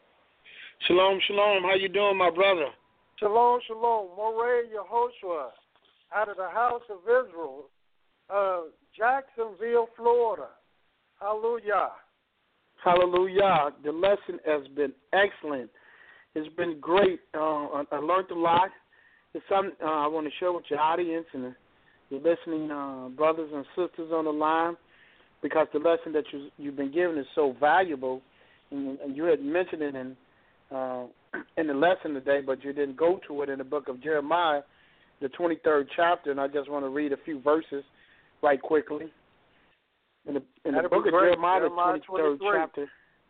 Shalom, shalom. How you doing, my brother? Shalom, shalom. Moray Yehoshua out of the house of Israel, uh, Jacksonville, Florida. Hallelujah. Hallelujah. The lesson has been excellent. It's been great. Uh, I learned a lot. It's something uh, I want to share with your audience and your listening uh, brothers and sisters on the line, because the lesson that you, you've been given is so valuable. And, and you had mentioned it in uh, in the lesson today, but you didn't go to it in the book of Jeremiah, the twenty-third chapter, and I just want to read a few verses right quickly. In the, in the book of Jeremiah, Jeremiah, the twenty-third chapter.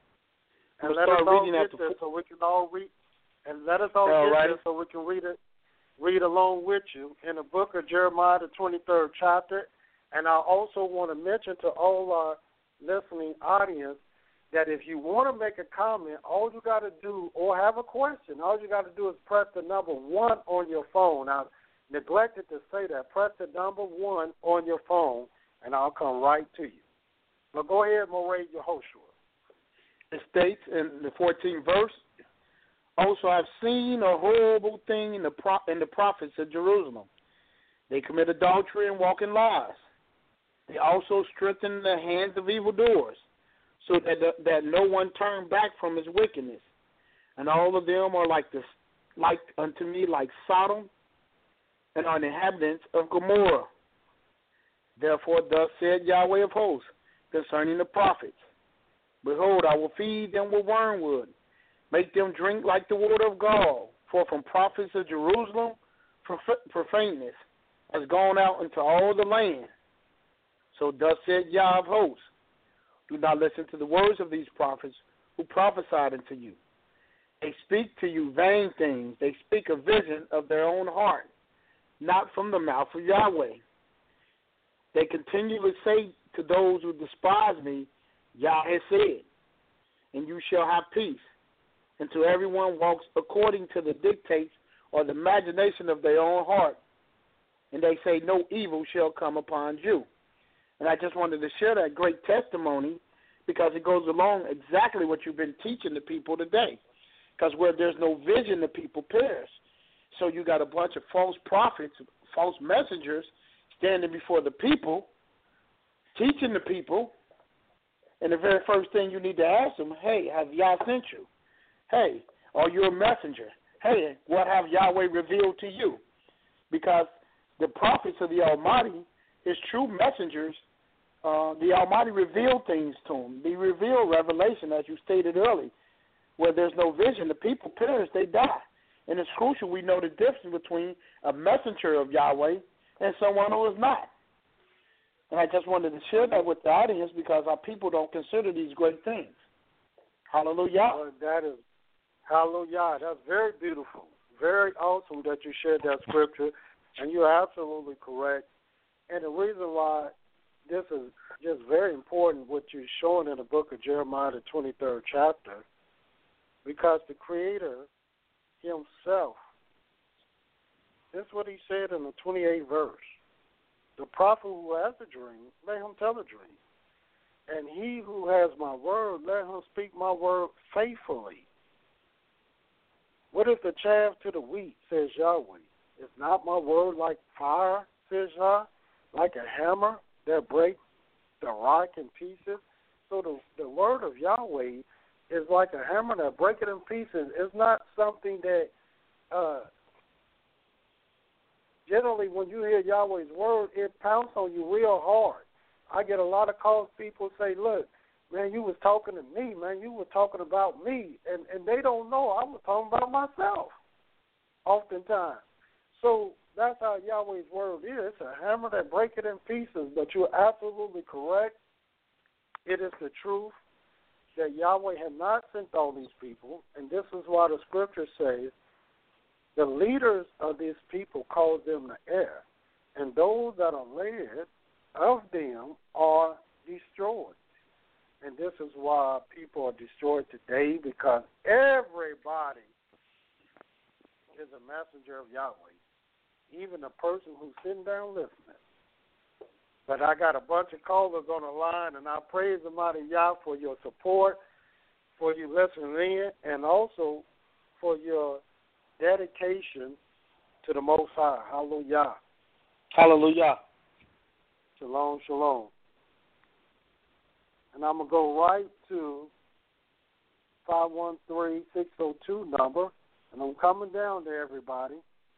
And let us all get this so we can all read. And let us all, all get right. this so we can read it, read along with you in the book of Jeremiah, the twenty-third chapter. And I also want to mention to all our listening audience that if you want to make a comment, all you got to do, or have a question, all you got to do is press the number one on your phone. I neglected to say that. Press the number one on your phone, and I'll come right to you. But go ahead, Moray Yehoshua. It states in the fourteenth verse, also I've seen a horrible thing in the pro- in the prophets of Jerusalem. They commit adultery and walk in lies. They also strengthen the hands of evildoers, so that the, that no one turn back from his wickedness. And all of them are like this, like unto me, like Sodom, and are inhabitants of Gomorrah. Therefore, thus said Yahweh of hosts concerning the prophets: Behold, I will feed them with wormwood, make them drink like the water of gall. For from prophets of Jerusalem, prof- profaneness has gone out into all the land. So thus said Yah of hosts: Do not listen to the words of these prophets who prophesied unto you. They speak to you vain things. They speak a vision of their own heart, not from the mouth of Yahweh. They continually say to those who despise me, Yah has said, and you shall have peace. And to everyone walks according to the dictates or the imagination of their own heart. And they say no evil shall come upon you. And I just wanted to share that great testimony because it goes along exactly what you've been teaching the people today. Because where there's no vision, the people perish. So you got a bunch of false prophets, false messengers standing before the people, teaching the people, and the very first thing you need to ask them, hey, have Yah sent you? Hey, are you a messenger? Hey, what have Yahweh revealed to you? Because the prophets of the Almighty, his true messengers, uh, the Almighty revealed things to them. They reveal revelation, as you stated earlier. Where there's no vision, the people perish, they die. And it's crucial we know the difference between a messenger of Yahweh and someone who is not. And I just wanted to share that with the audience because our people don't consider these great things. Hallelujah. Well, that is, hallelujah. That's very beautiful. Very awesome that you shared that scripture, and you're absolutely correct. And the reason why this is just very important, what you're showing in the book of Jeremiah, the twenty-third chapter, because the Creator himself, this is what he said in the twenty-eighth verse. The prophet who has a dream, let him tell a dream. And he who has my word, let him speak my word faithfully. What is the chaff to the wheat, says Yahweh? Is not my word like fire, says Yah, like a hammer that breaks the rock in pieces? So the, the word of Yahweh is like a hammer that breaks it in pieces. It's not something that uh, generally when you hear Yahweh's word, it pounds on you real hard. I get a lot of calls, people say, look, man, you was talking to me, man, you were talking about me. And, and they don't know I was talking about myself oftentimes. So that's how Yahweh's word is. It's a hammer that breaks it in pieces, but you're absolutely correct. It is the truth that Yahweh had not sent all these people, and this is why the scripture says the leaders of these people cause them the air, and those that are led of them are destroyed. And this is why people are destroyed today, because everybody is a messenger of Yahweh, even the person who's sitting down listening. But I got a bunch of callers on the line, and I praise the mighty Yah for your support, for you listening in, and also for your dedication to the Most High. Hallelujah. Hallelujah. Shalom, shalom. And I'm going to go right to five one three, six oh two number, and I'm coming down there, everybody.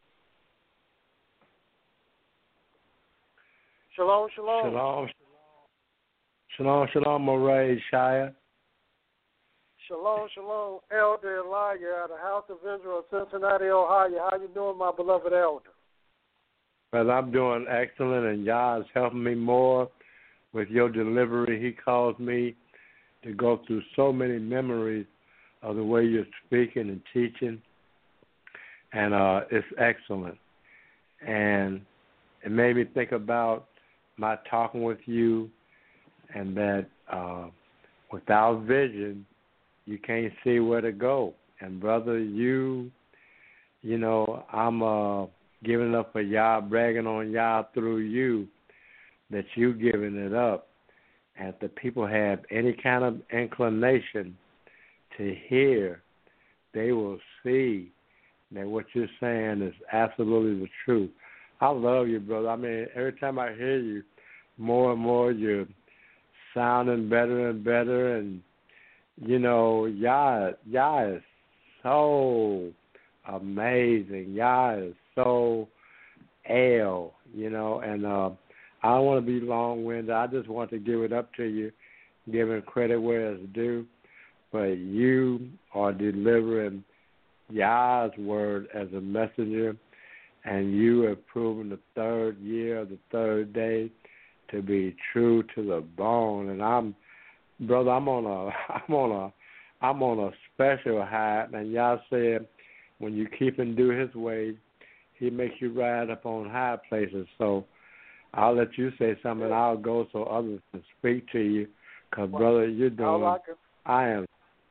Shalom, shalom. Shalom, shalom, shalom, Moray, Shia. Shalom, shalom, Elder Elijah out of the House of Israel, Cincinnati, Ohio. How you doing, my beloved elder? Well, I'm doing excellent, and Yah is helping me more with your delivery. He caused me to go through so many memories of the way you're speaking and teaching, and uh, it's excellent. And it made me think about my talking with you, and that uh, without vision, you can't see where to go. And brother, you, you know, I'm uh, giving up for Yah, bragging on Yah through you, that you giving it up. And if the people have any kind of inclination to hear, they will see that what you're saying is absolutely the truth. I love you, brother. I mean, every time I hear you, more and more you're sounding better and better. And, you know, Yah, Yah is so amazing. Yah is so L, you know, and uh, I don't want to be long-winded. I just want to give it up to you, giving credit where it's due. But you are delivering Yah's word as a messenger, and you have proven the third year of the third day to be true to the bone. And I'm, brother, I'm on a, I'm on a, I'm on a special high. And Yah said, when you keep and do His ways, He makes you ride up on high places. So I'll let you say something, and I'll go so others can speak to you. Because, brother, you're doing, I, can, I am.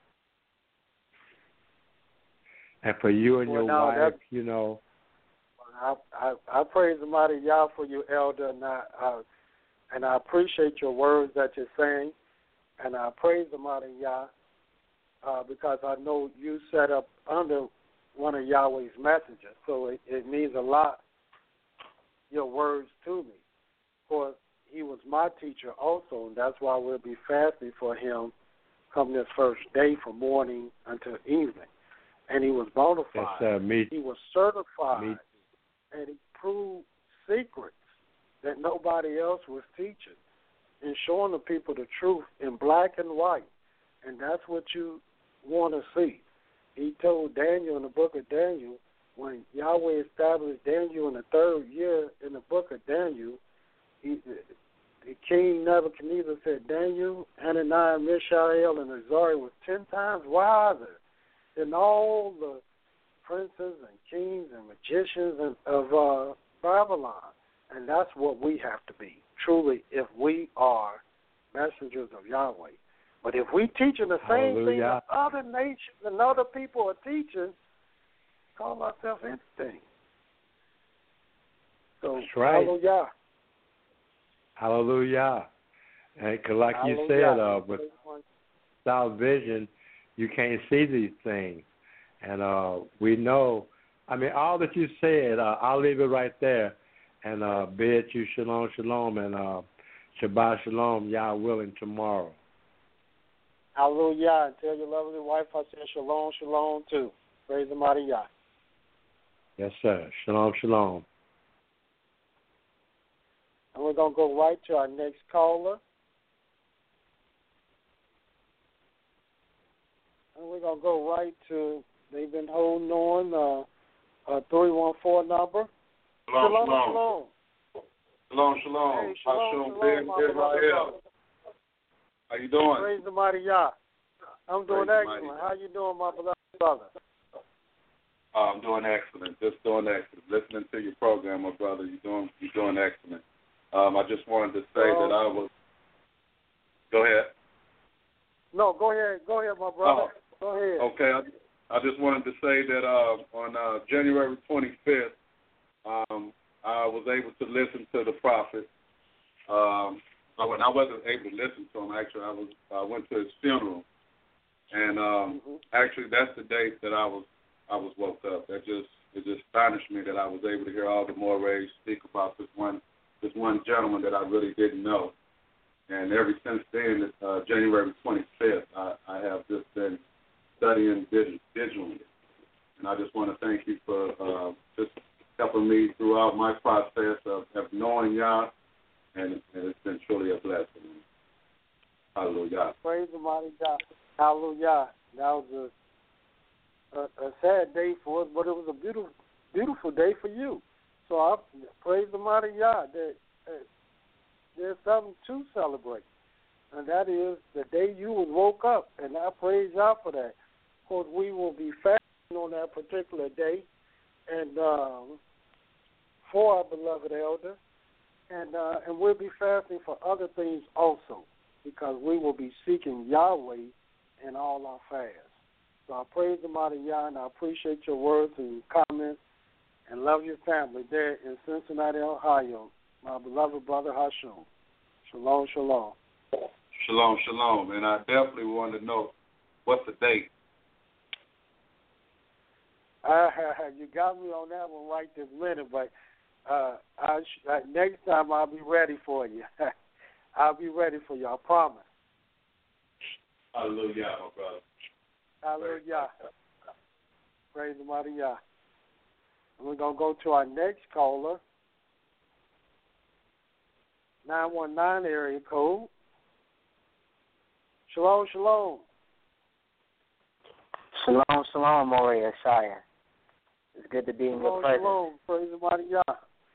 And for you and well, your no, wife, you know. I, I I praise the mighty Yah for you, Elder, and I, I and I appreciate your words that you're saying, and I praise the mighty Yah uh, because I know you set up under one of Yahweh's messengers, so it, it means a lot. Your words to me, for he was my teacher also, and that's why we'll be fasting for him come this first day from morning until evening. And he was bona fide. Yes, uh, me, he was certified, me. and he proved secrets that nobody else was teaching and showing the people the truth in black and white. And that's what you want to see. He told Daniel in the book of Daniel, when Yahweh established Daniel in the third year in the book of Daniel, he, the king Nebuchadnezzar said, Daniel, Hananiah, Mishael, and Azariah was ten times wiser than all the princes and kings and magicians of uh, Babylon. And that's what we have to be, truly, if we are messengers of Yahweh. But if we teaching the same Hallelujah. thing that other nations and other people are teaching, call ourselves anything. So, that's right. hallelujah. Hallelujah. And 'cause like Hallelujah. you said, uh, without vision, you can't see these things. And uh, we know, I mean, all that you said, uh, I'll leave it right there and uh, bid you shalom, shalom, and uh, Shabbat shalom, Yah willing, tomorrow. Hallelujah. And tell your lovely wife I said shalom, shalom, too. Praise the mighty Yah. Yes, sir. Shalom, shalom. And we're going to go right to our next caller. And we're going to go right to, they've been holding on, uh, a three one four number. Shalom, Shalom, shalom. shalom. Shalom, shalom. Hey, shalom, Hashem, shalom, Ben, my beloved Israel. brother. How you doing? Praise the mighty Yah. I'm doing Praise the excellent. mighty. How you doing, my beloved brother? Uh, I'm doing excellent. Just doing excellent. Listening to your program, my brother. You're doing you're doing excellent. Um, I just wanted to say Oh. that I was. Go ahead. No, go ahead. Go ahead, my brother. Oh. Go ahead. Okay. I, I just wanted to say that uh, on uh, January twenty-fifth, um, I was able to listen to the prophet. Um, I, when I wasn't able to listen to him. Actually, I was I went to his funeral, and um, Mm-hmm. actually that's the date that I was I was woke up. That just it just astonished me that I was able to hear all the Morays speak about this one this one gentleman that I really didn't know. And ever since then, uh, January twenty-fifth, I, I have just been studying digitally. And I just want to thank you for uh, just helping me throughout my process of, of knowing Yah, and, and it's been truly a blessing. Hallelujah. Praise the mighty God. Hallelujah. That was a, a, a sad day for us, but it was a beautiful, beautiful day for you. So I praise the mighty Yah that uh, there's something to celebrate, and that is the day you was woke up, and I praise Yah for that. Of course, we will be fasting on that particular day, and um, for our beloved elder, and uh, and we'll be fasting for other things also, because we will be seeking Yahweh in all our fasts. So I praise the mighty Yah, and I appreciate your words and comments, and love your family there in Cincinnati, Ohio. My beloved brother Hashem. Shalom, shalom. Shalom, shalom. And I definitely want to know what's the date. Uh, you got me on that one right this minute, but uh, I sh- uh, next time I'll be ready for you. I'll be ready for you, I promise. Hallelujah, my brother. Hallelujah. Praise the mighty Yah. We're going to go to our next caller. nine one nine area code. Shalom, shalom. Shalom, shalom, Moriah Shire. It's good to be in Shalom, your presence. shalom. Praise the mighty Yah.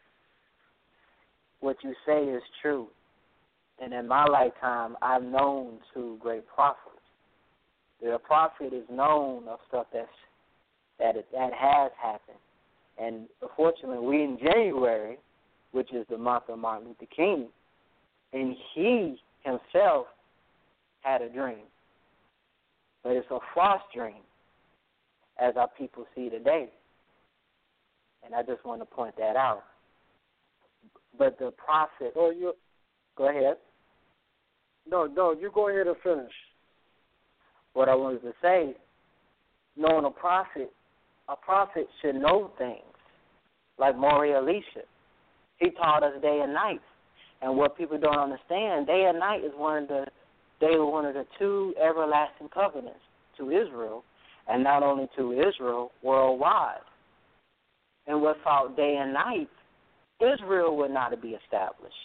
What you say is true. And in my lifetime, I've known two great prophets. The prophet is known of stuff that's, that that has happened. And unfortunately, we in January, which is the month of Martin Luther King, and he himself had a dream. But it's a false dream, as our people see today. And I just want to point that out. But the prophet... Oh, you... Go ahead. No, no, you go ahead and finish. What I wanted to say, knowing a prophet, a prophet should know things, like Maury Elisha. He taught us day and night. And what people don't understand, day and night is one of the, they were one of the two everlasting covenants to Israel, and not only to Israel, worldwide. And without day and night, Israel would not be established.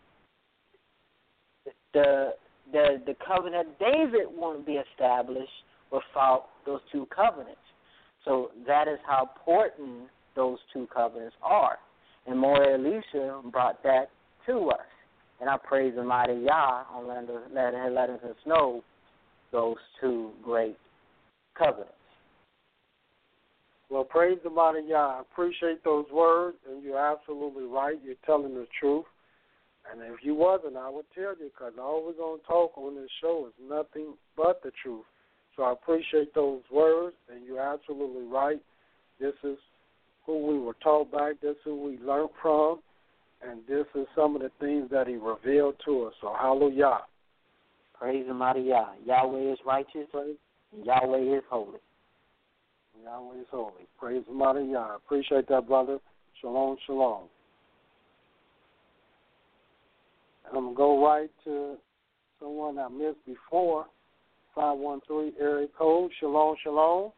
The the the covenant of David won't be established without those two covenants. So that is how important those two covenants are. And Maury Elisha brought that to us. And I praise the mighty Yah on letting, letting, letting us know those two great covenants. Well, praise the mighty Yah. I appreciate those words, and you're absolutely right. You're telling the truth. And if you wasn't, I would tell you, because all we're going to talk on this show is nothing but the truth. So I appreciate those words, and you're absolutely right. This is who we were taught by. This is who we learned from, and this is some of the things that he revealed to us. So hallelujah. Praise the mighty Yah. Yahweh is righteous, and Yahweh is holy. Yahweh is holy. Praise the mighty Yah. Appreciate that, brother. Shalom, shalom. And I'm going to go right to someone I missed before, five one three area code. Shalom, shalom.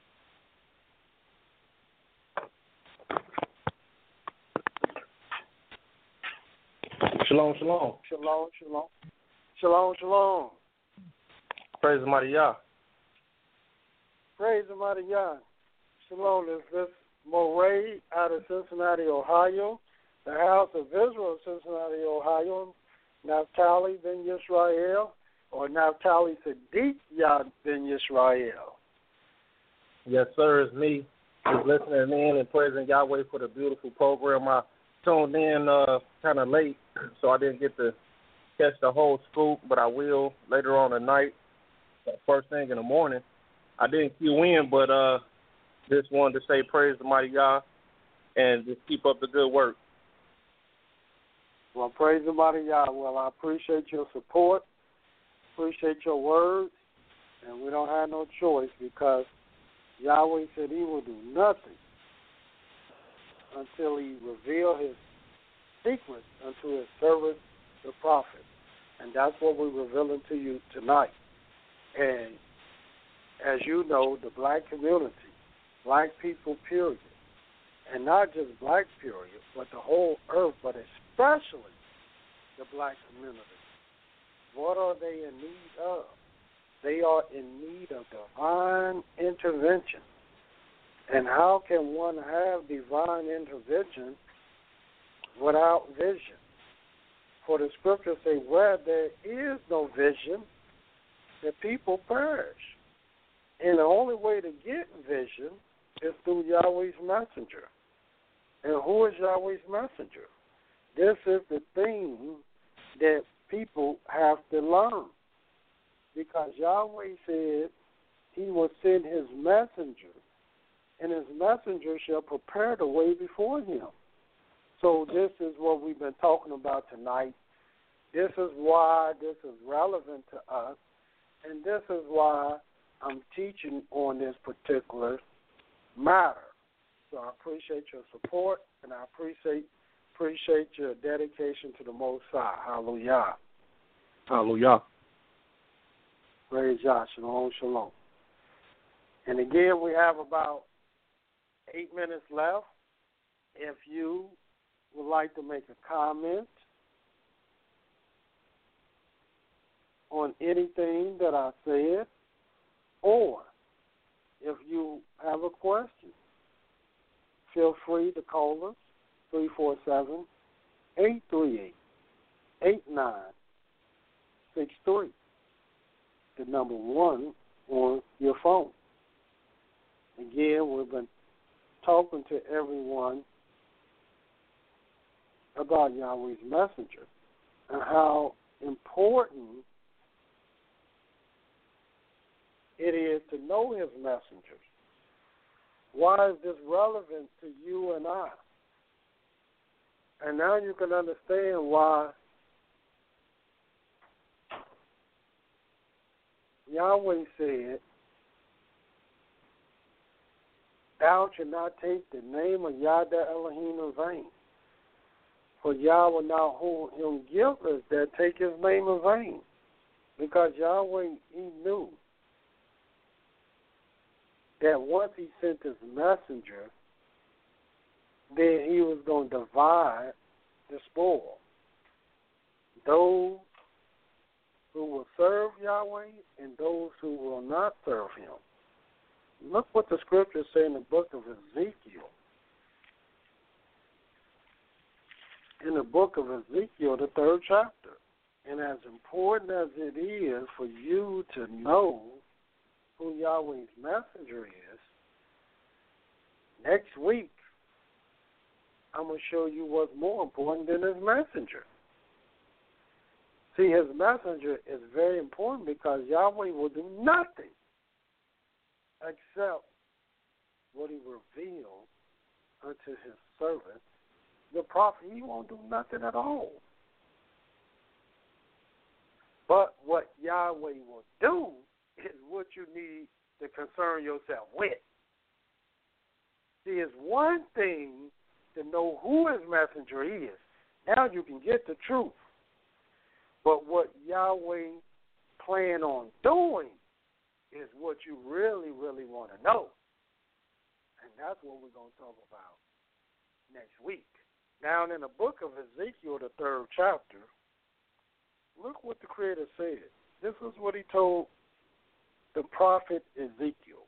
Shalom, shalom. Shalom, shalom. Shalom, shalom. Praise the mighty Yah. Praise the mighty Yah. Shalom. Is this Moray out of Cincinnati, Ohio? The House of Israel, Cincinnati, Ohio. Naphtali ben Yisrael, or Naphtali Sadiq Yah ben Yisrael. Yes, sir. It's me. Just listening in and praising Yahweh for the beautiful program. I tuned in uh, kind of late, so I didn't get to catch the whole scoop, but I will later on tonight, first thing in the morning. I didn't cue in, but uh, just wanted to say praise the mighty Yah and just keep up the good work. Well, praise the mighty Yah. Well, I appreciate your support, appreciate your words, and we don't have no choice because Yahweh said he will do nothing until he reveal his secrets unto his servant, the prophet. And that's what we're revealing to you tonight. And as you know, the black community, black people, period, and not just black period, but the whole earth, but especially the black community. What are they in need of? They are in need of divine intervention. And how can one have divine intervention without vision? For the scriptures say, where there is no vision, the people perish. And the only way to get vision is through Yahweh's messenger. And who is Yahweh's messenger? This is the thing that people have to learn. Because Yahweh said he will send his messenger, and his messenger shall prepare the way before him. So this is what we've been talking about tonight. This is why this is relevant to us, and this is why I'm teaching on this particular matter. So I appreciate your support, and I appreciate appreciate your dedication to the Most High. Hallelujah. Hallelujah. Praise Yah. Shalom, shalom. And again, we have about eight minutes left. If you would like to make a comment on anything that I said, or if you have a question, feel free to call us, three four seven, eight three eight, eight nine six three, the number one on your phone. Again, we've been talking to everyone about Yahweh's messenger and how important it is to know his messengers. Why is this relevant to you and I? And now you can understand why Yahweh said, thou shalt not take the name of Yahweh Elohim in vain. For Yah will not hold him guiltless that take his name in vain. Because Yahweh, he knew that once he sent his messenger, then he was going to divide the spoil. Those who will serve Yahweh and those who will not serve him. Look what the scriptures say in the book of Ezekiel. In the book of Ezekiel, the third chapter. And as important as it is for you to know who Yahweh's messenger is, next week I'm going to show you what's more important than his messenger. See, his messenger is very important because Yahweh will do nothing except what he revealed unto his servant, the prophet. He won't do nothing at all. But what Yahweh will do is what you need to concern yourself with. See, it's one thing to know who his messenger is. Now you can get the truth. But what Yahweh plan on doing is what you really, really want to know. And that's what we're going to talk about next week. Down in the book of Ezekiel, the third chapter, look what the Creator said. This is what he told the prophet Ezekiel.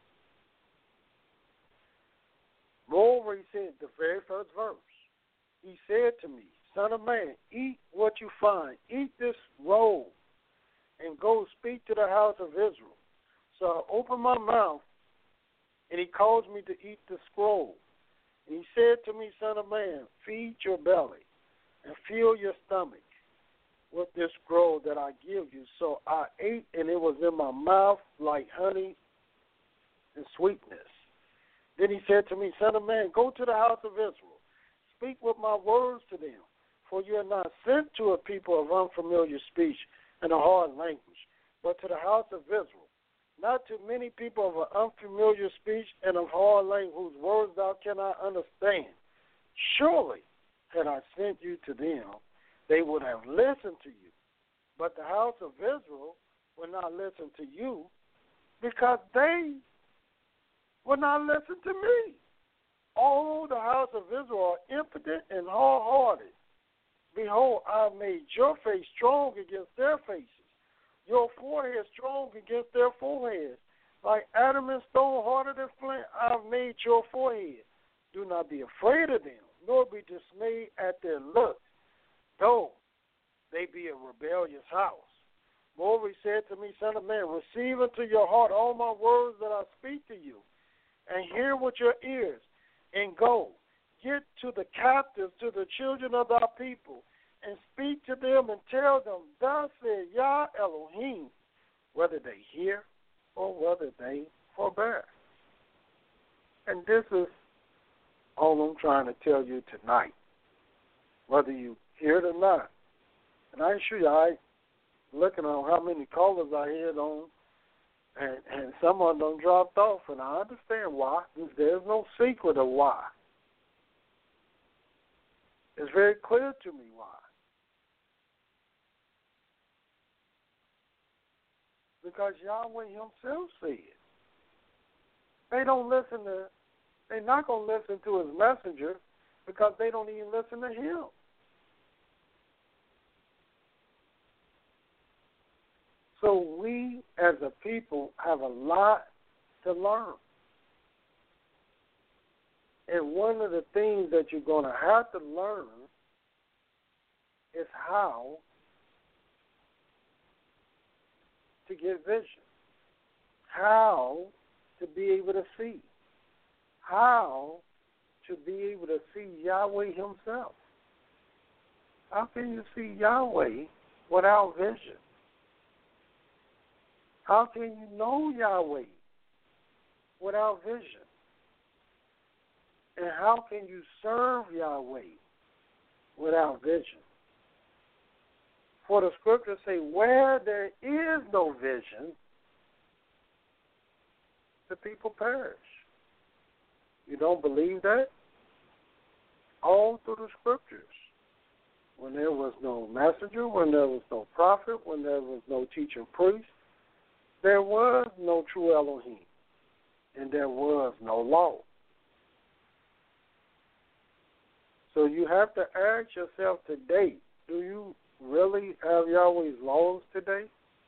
Moreover, he said, the very first verse, he said to me, Son of man, eat what you find. Eat this roll and go speak to the house of Israel. So I opened my mouth, and he caused me to eat the scroll. And he said to me, Son of man, feed your belly and fill your stomach with this scroll that I give you. So I ate, and it was in my mouth like honey and sweetness. Then he said to me, Son of man, go to the house of Israel. Speak with my words to them. For you are not sent to a people of unfamiliar speech and a hard language, but to the house of Israel, not to many people of an unfamiliar speech and of hard language whose words thou cannot understand. Surely, had I sent you to them, they would have listened to you. But the house of Israel will not listen to you because they will not listen to me. All the house of Israel are impotent and hard-hearted. Behold, I have made your face strong against their faces, your forehead strong against their foreheads. Like adamant stone, harder than flint, I have made your forehead. Do not be afraid of them, nor be dismayed at their looks, though they be a rebellious house. Moreover, he said to me, Son of man, receive into your heart all my words that I speak to you, and hear with your ears, and go. Get to the captives, to the children of thy people, and speak to them and tell them, thus said Yah Elohim, whether they hear or whether they forbear. And this is all I'm trying to tell you tonight, whether you hear it or not. And I assure you, I looking on how many callers I had on, and, and some of them dropped off, and I understand why. There's no secret of why. It's very clear to me why. Because Yahweh himself said, they don't listen to, they're not going to listen to his messenger because they don't even listen to him. So we as a people have a lot to learn. And one of the things that you're going to have to learn is how to get vision, how to be able to see, how to be able to see Yahweh himself. How can you see Yahweh without vision? How can you know Yahweh without vision? And how can you serve Yahweh without vision? For the scriptures say, where there is no vision, the people perish. You don't believe that? All through the scriptures. When there was no messenger, when there was no prophet, when there was no teacher priest, there was no true Elohim, and there was no law. So you have to ask yourself today, do you really have Yahweh's laws today?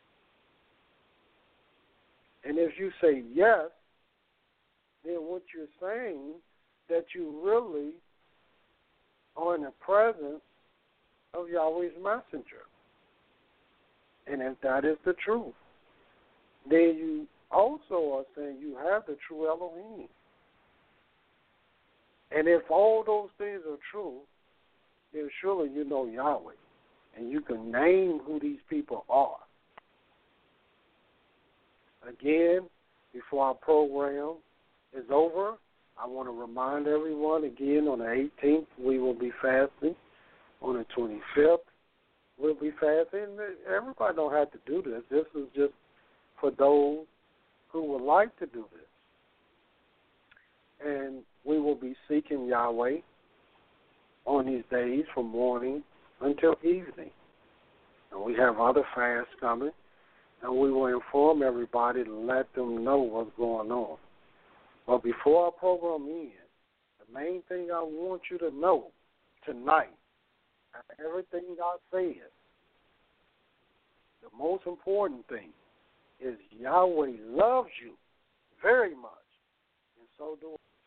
And if you say yes, then what you're saying that you really are in the presence of Yahweh's messenger. And if that is the truth, then you also are saying you have the true Elohim. And if all those things are true, then surely you know Yahweh. And you can name who these people are. Again, before our program is over, I want to remind everyone again on the eighteenth we will be fasting. On the twenty-fifth we'll be fasting. Everybody don't have to do this. This is just for those who would like to do this. And we will be seeking Yahweh on these days from morning until evening. And we have other fasts coming, and we will inform everybody to let them know what's going on. But before our program ends, the main thing I want you to know tonight, after everything I said, the most important thing is Yahweh loves you very much, and so do I.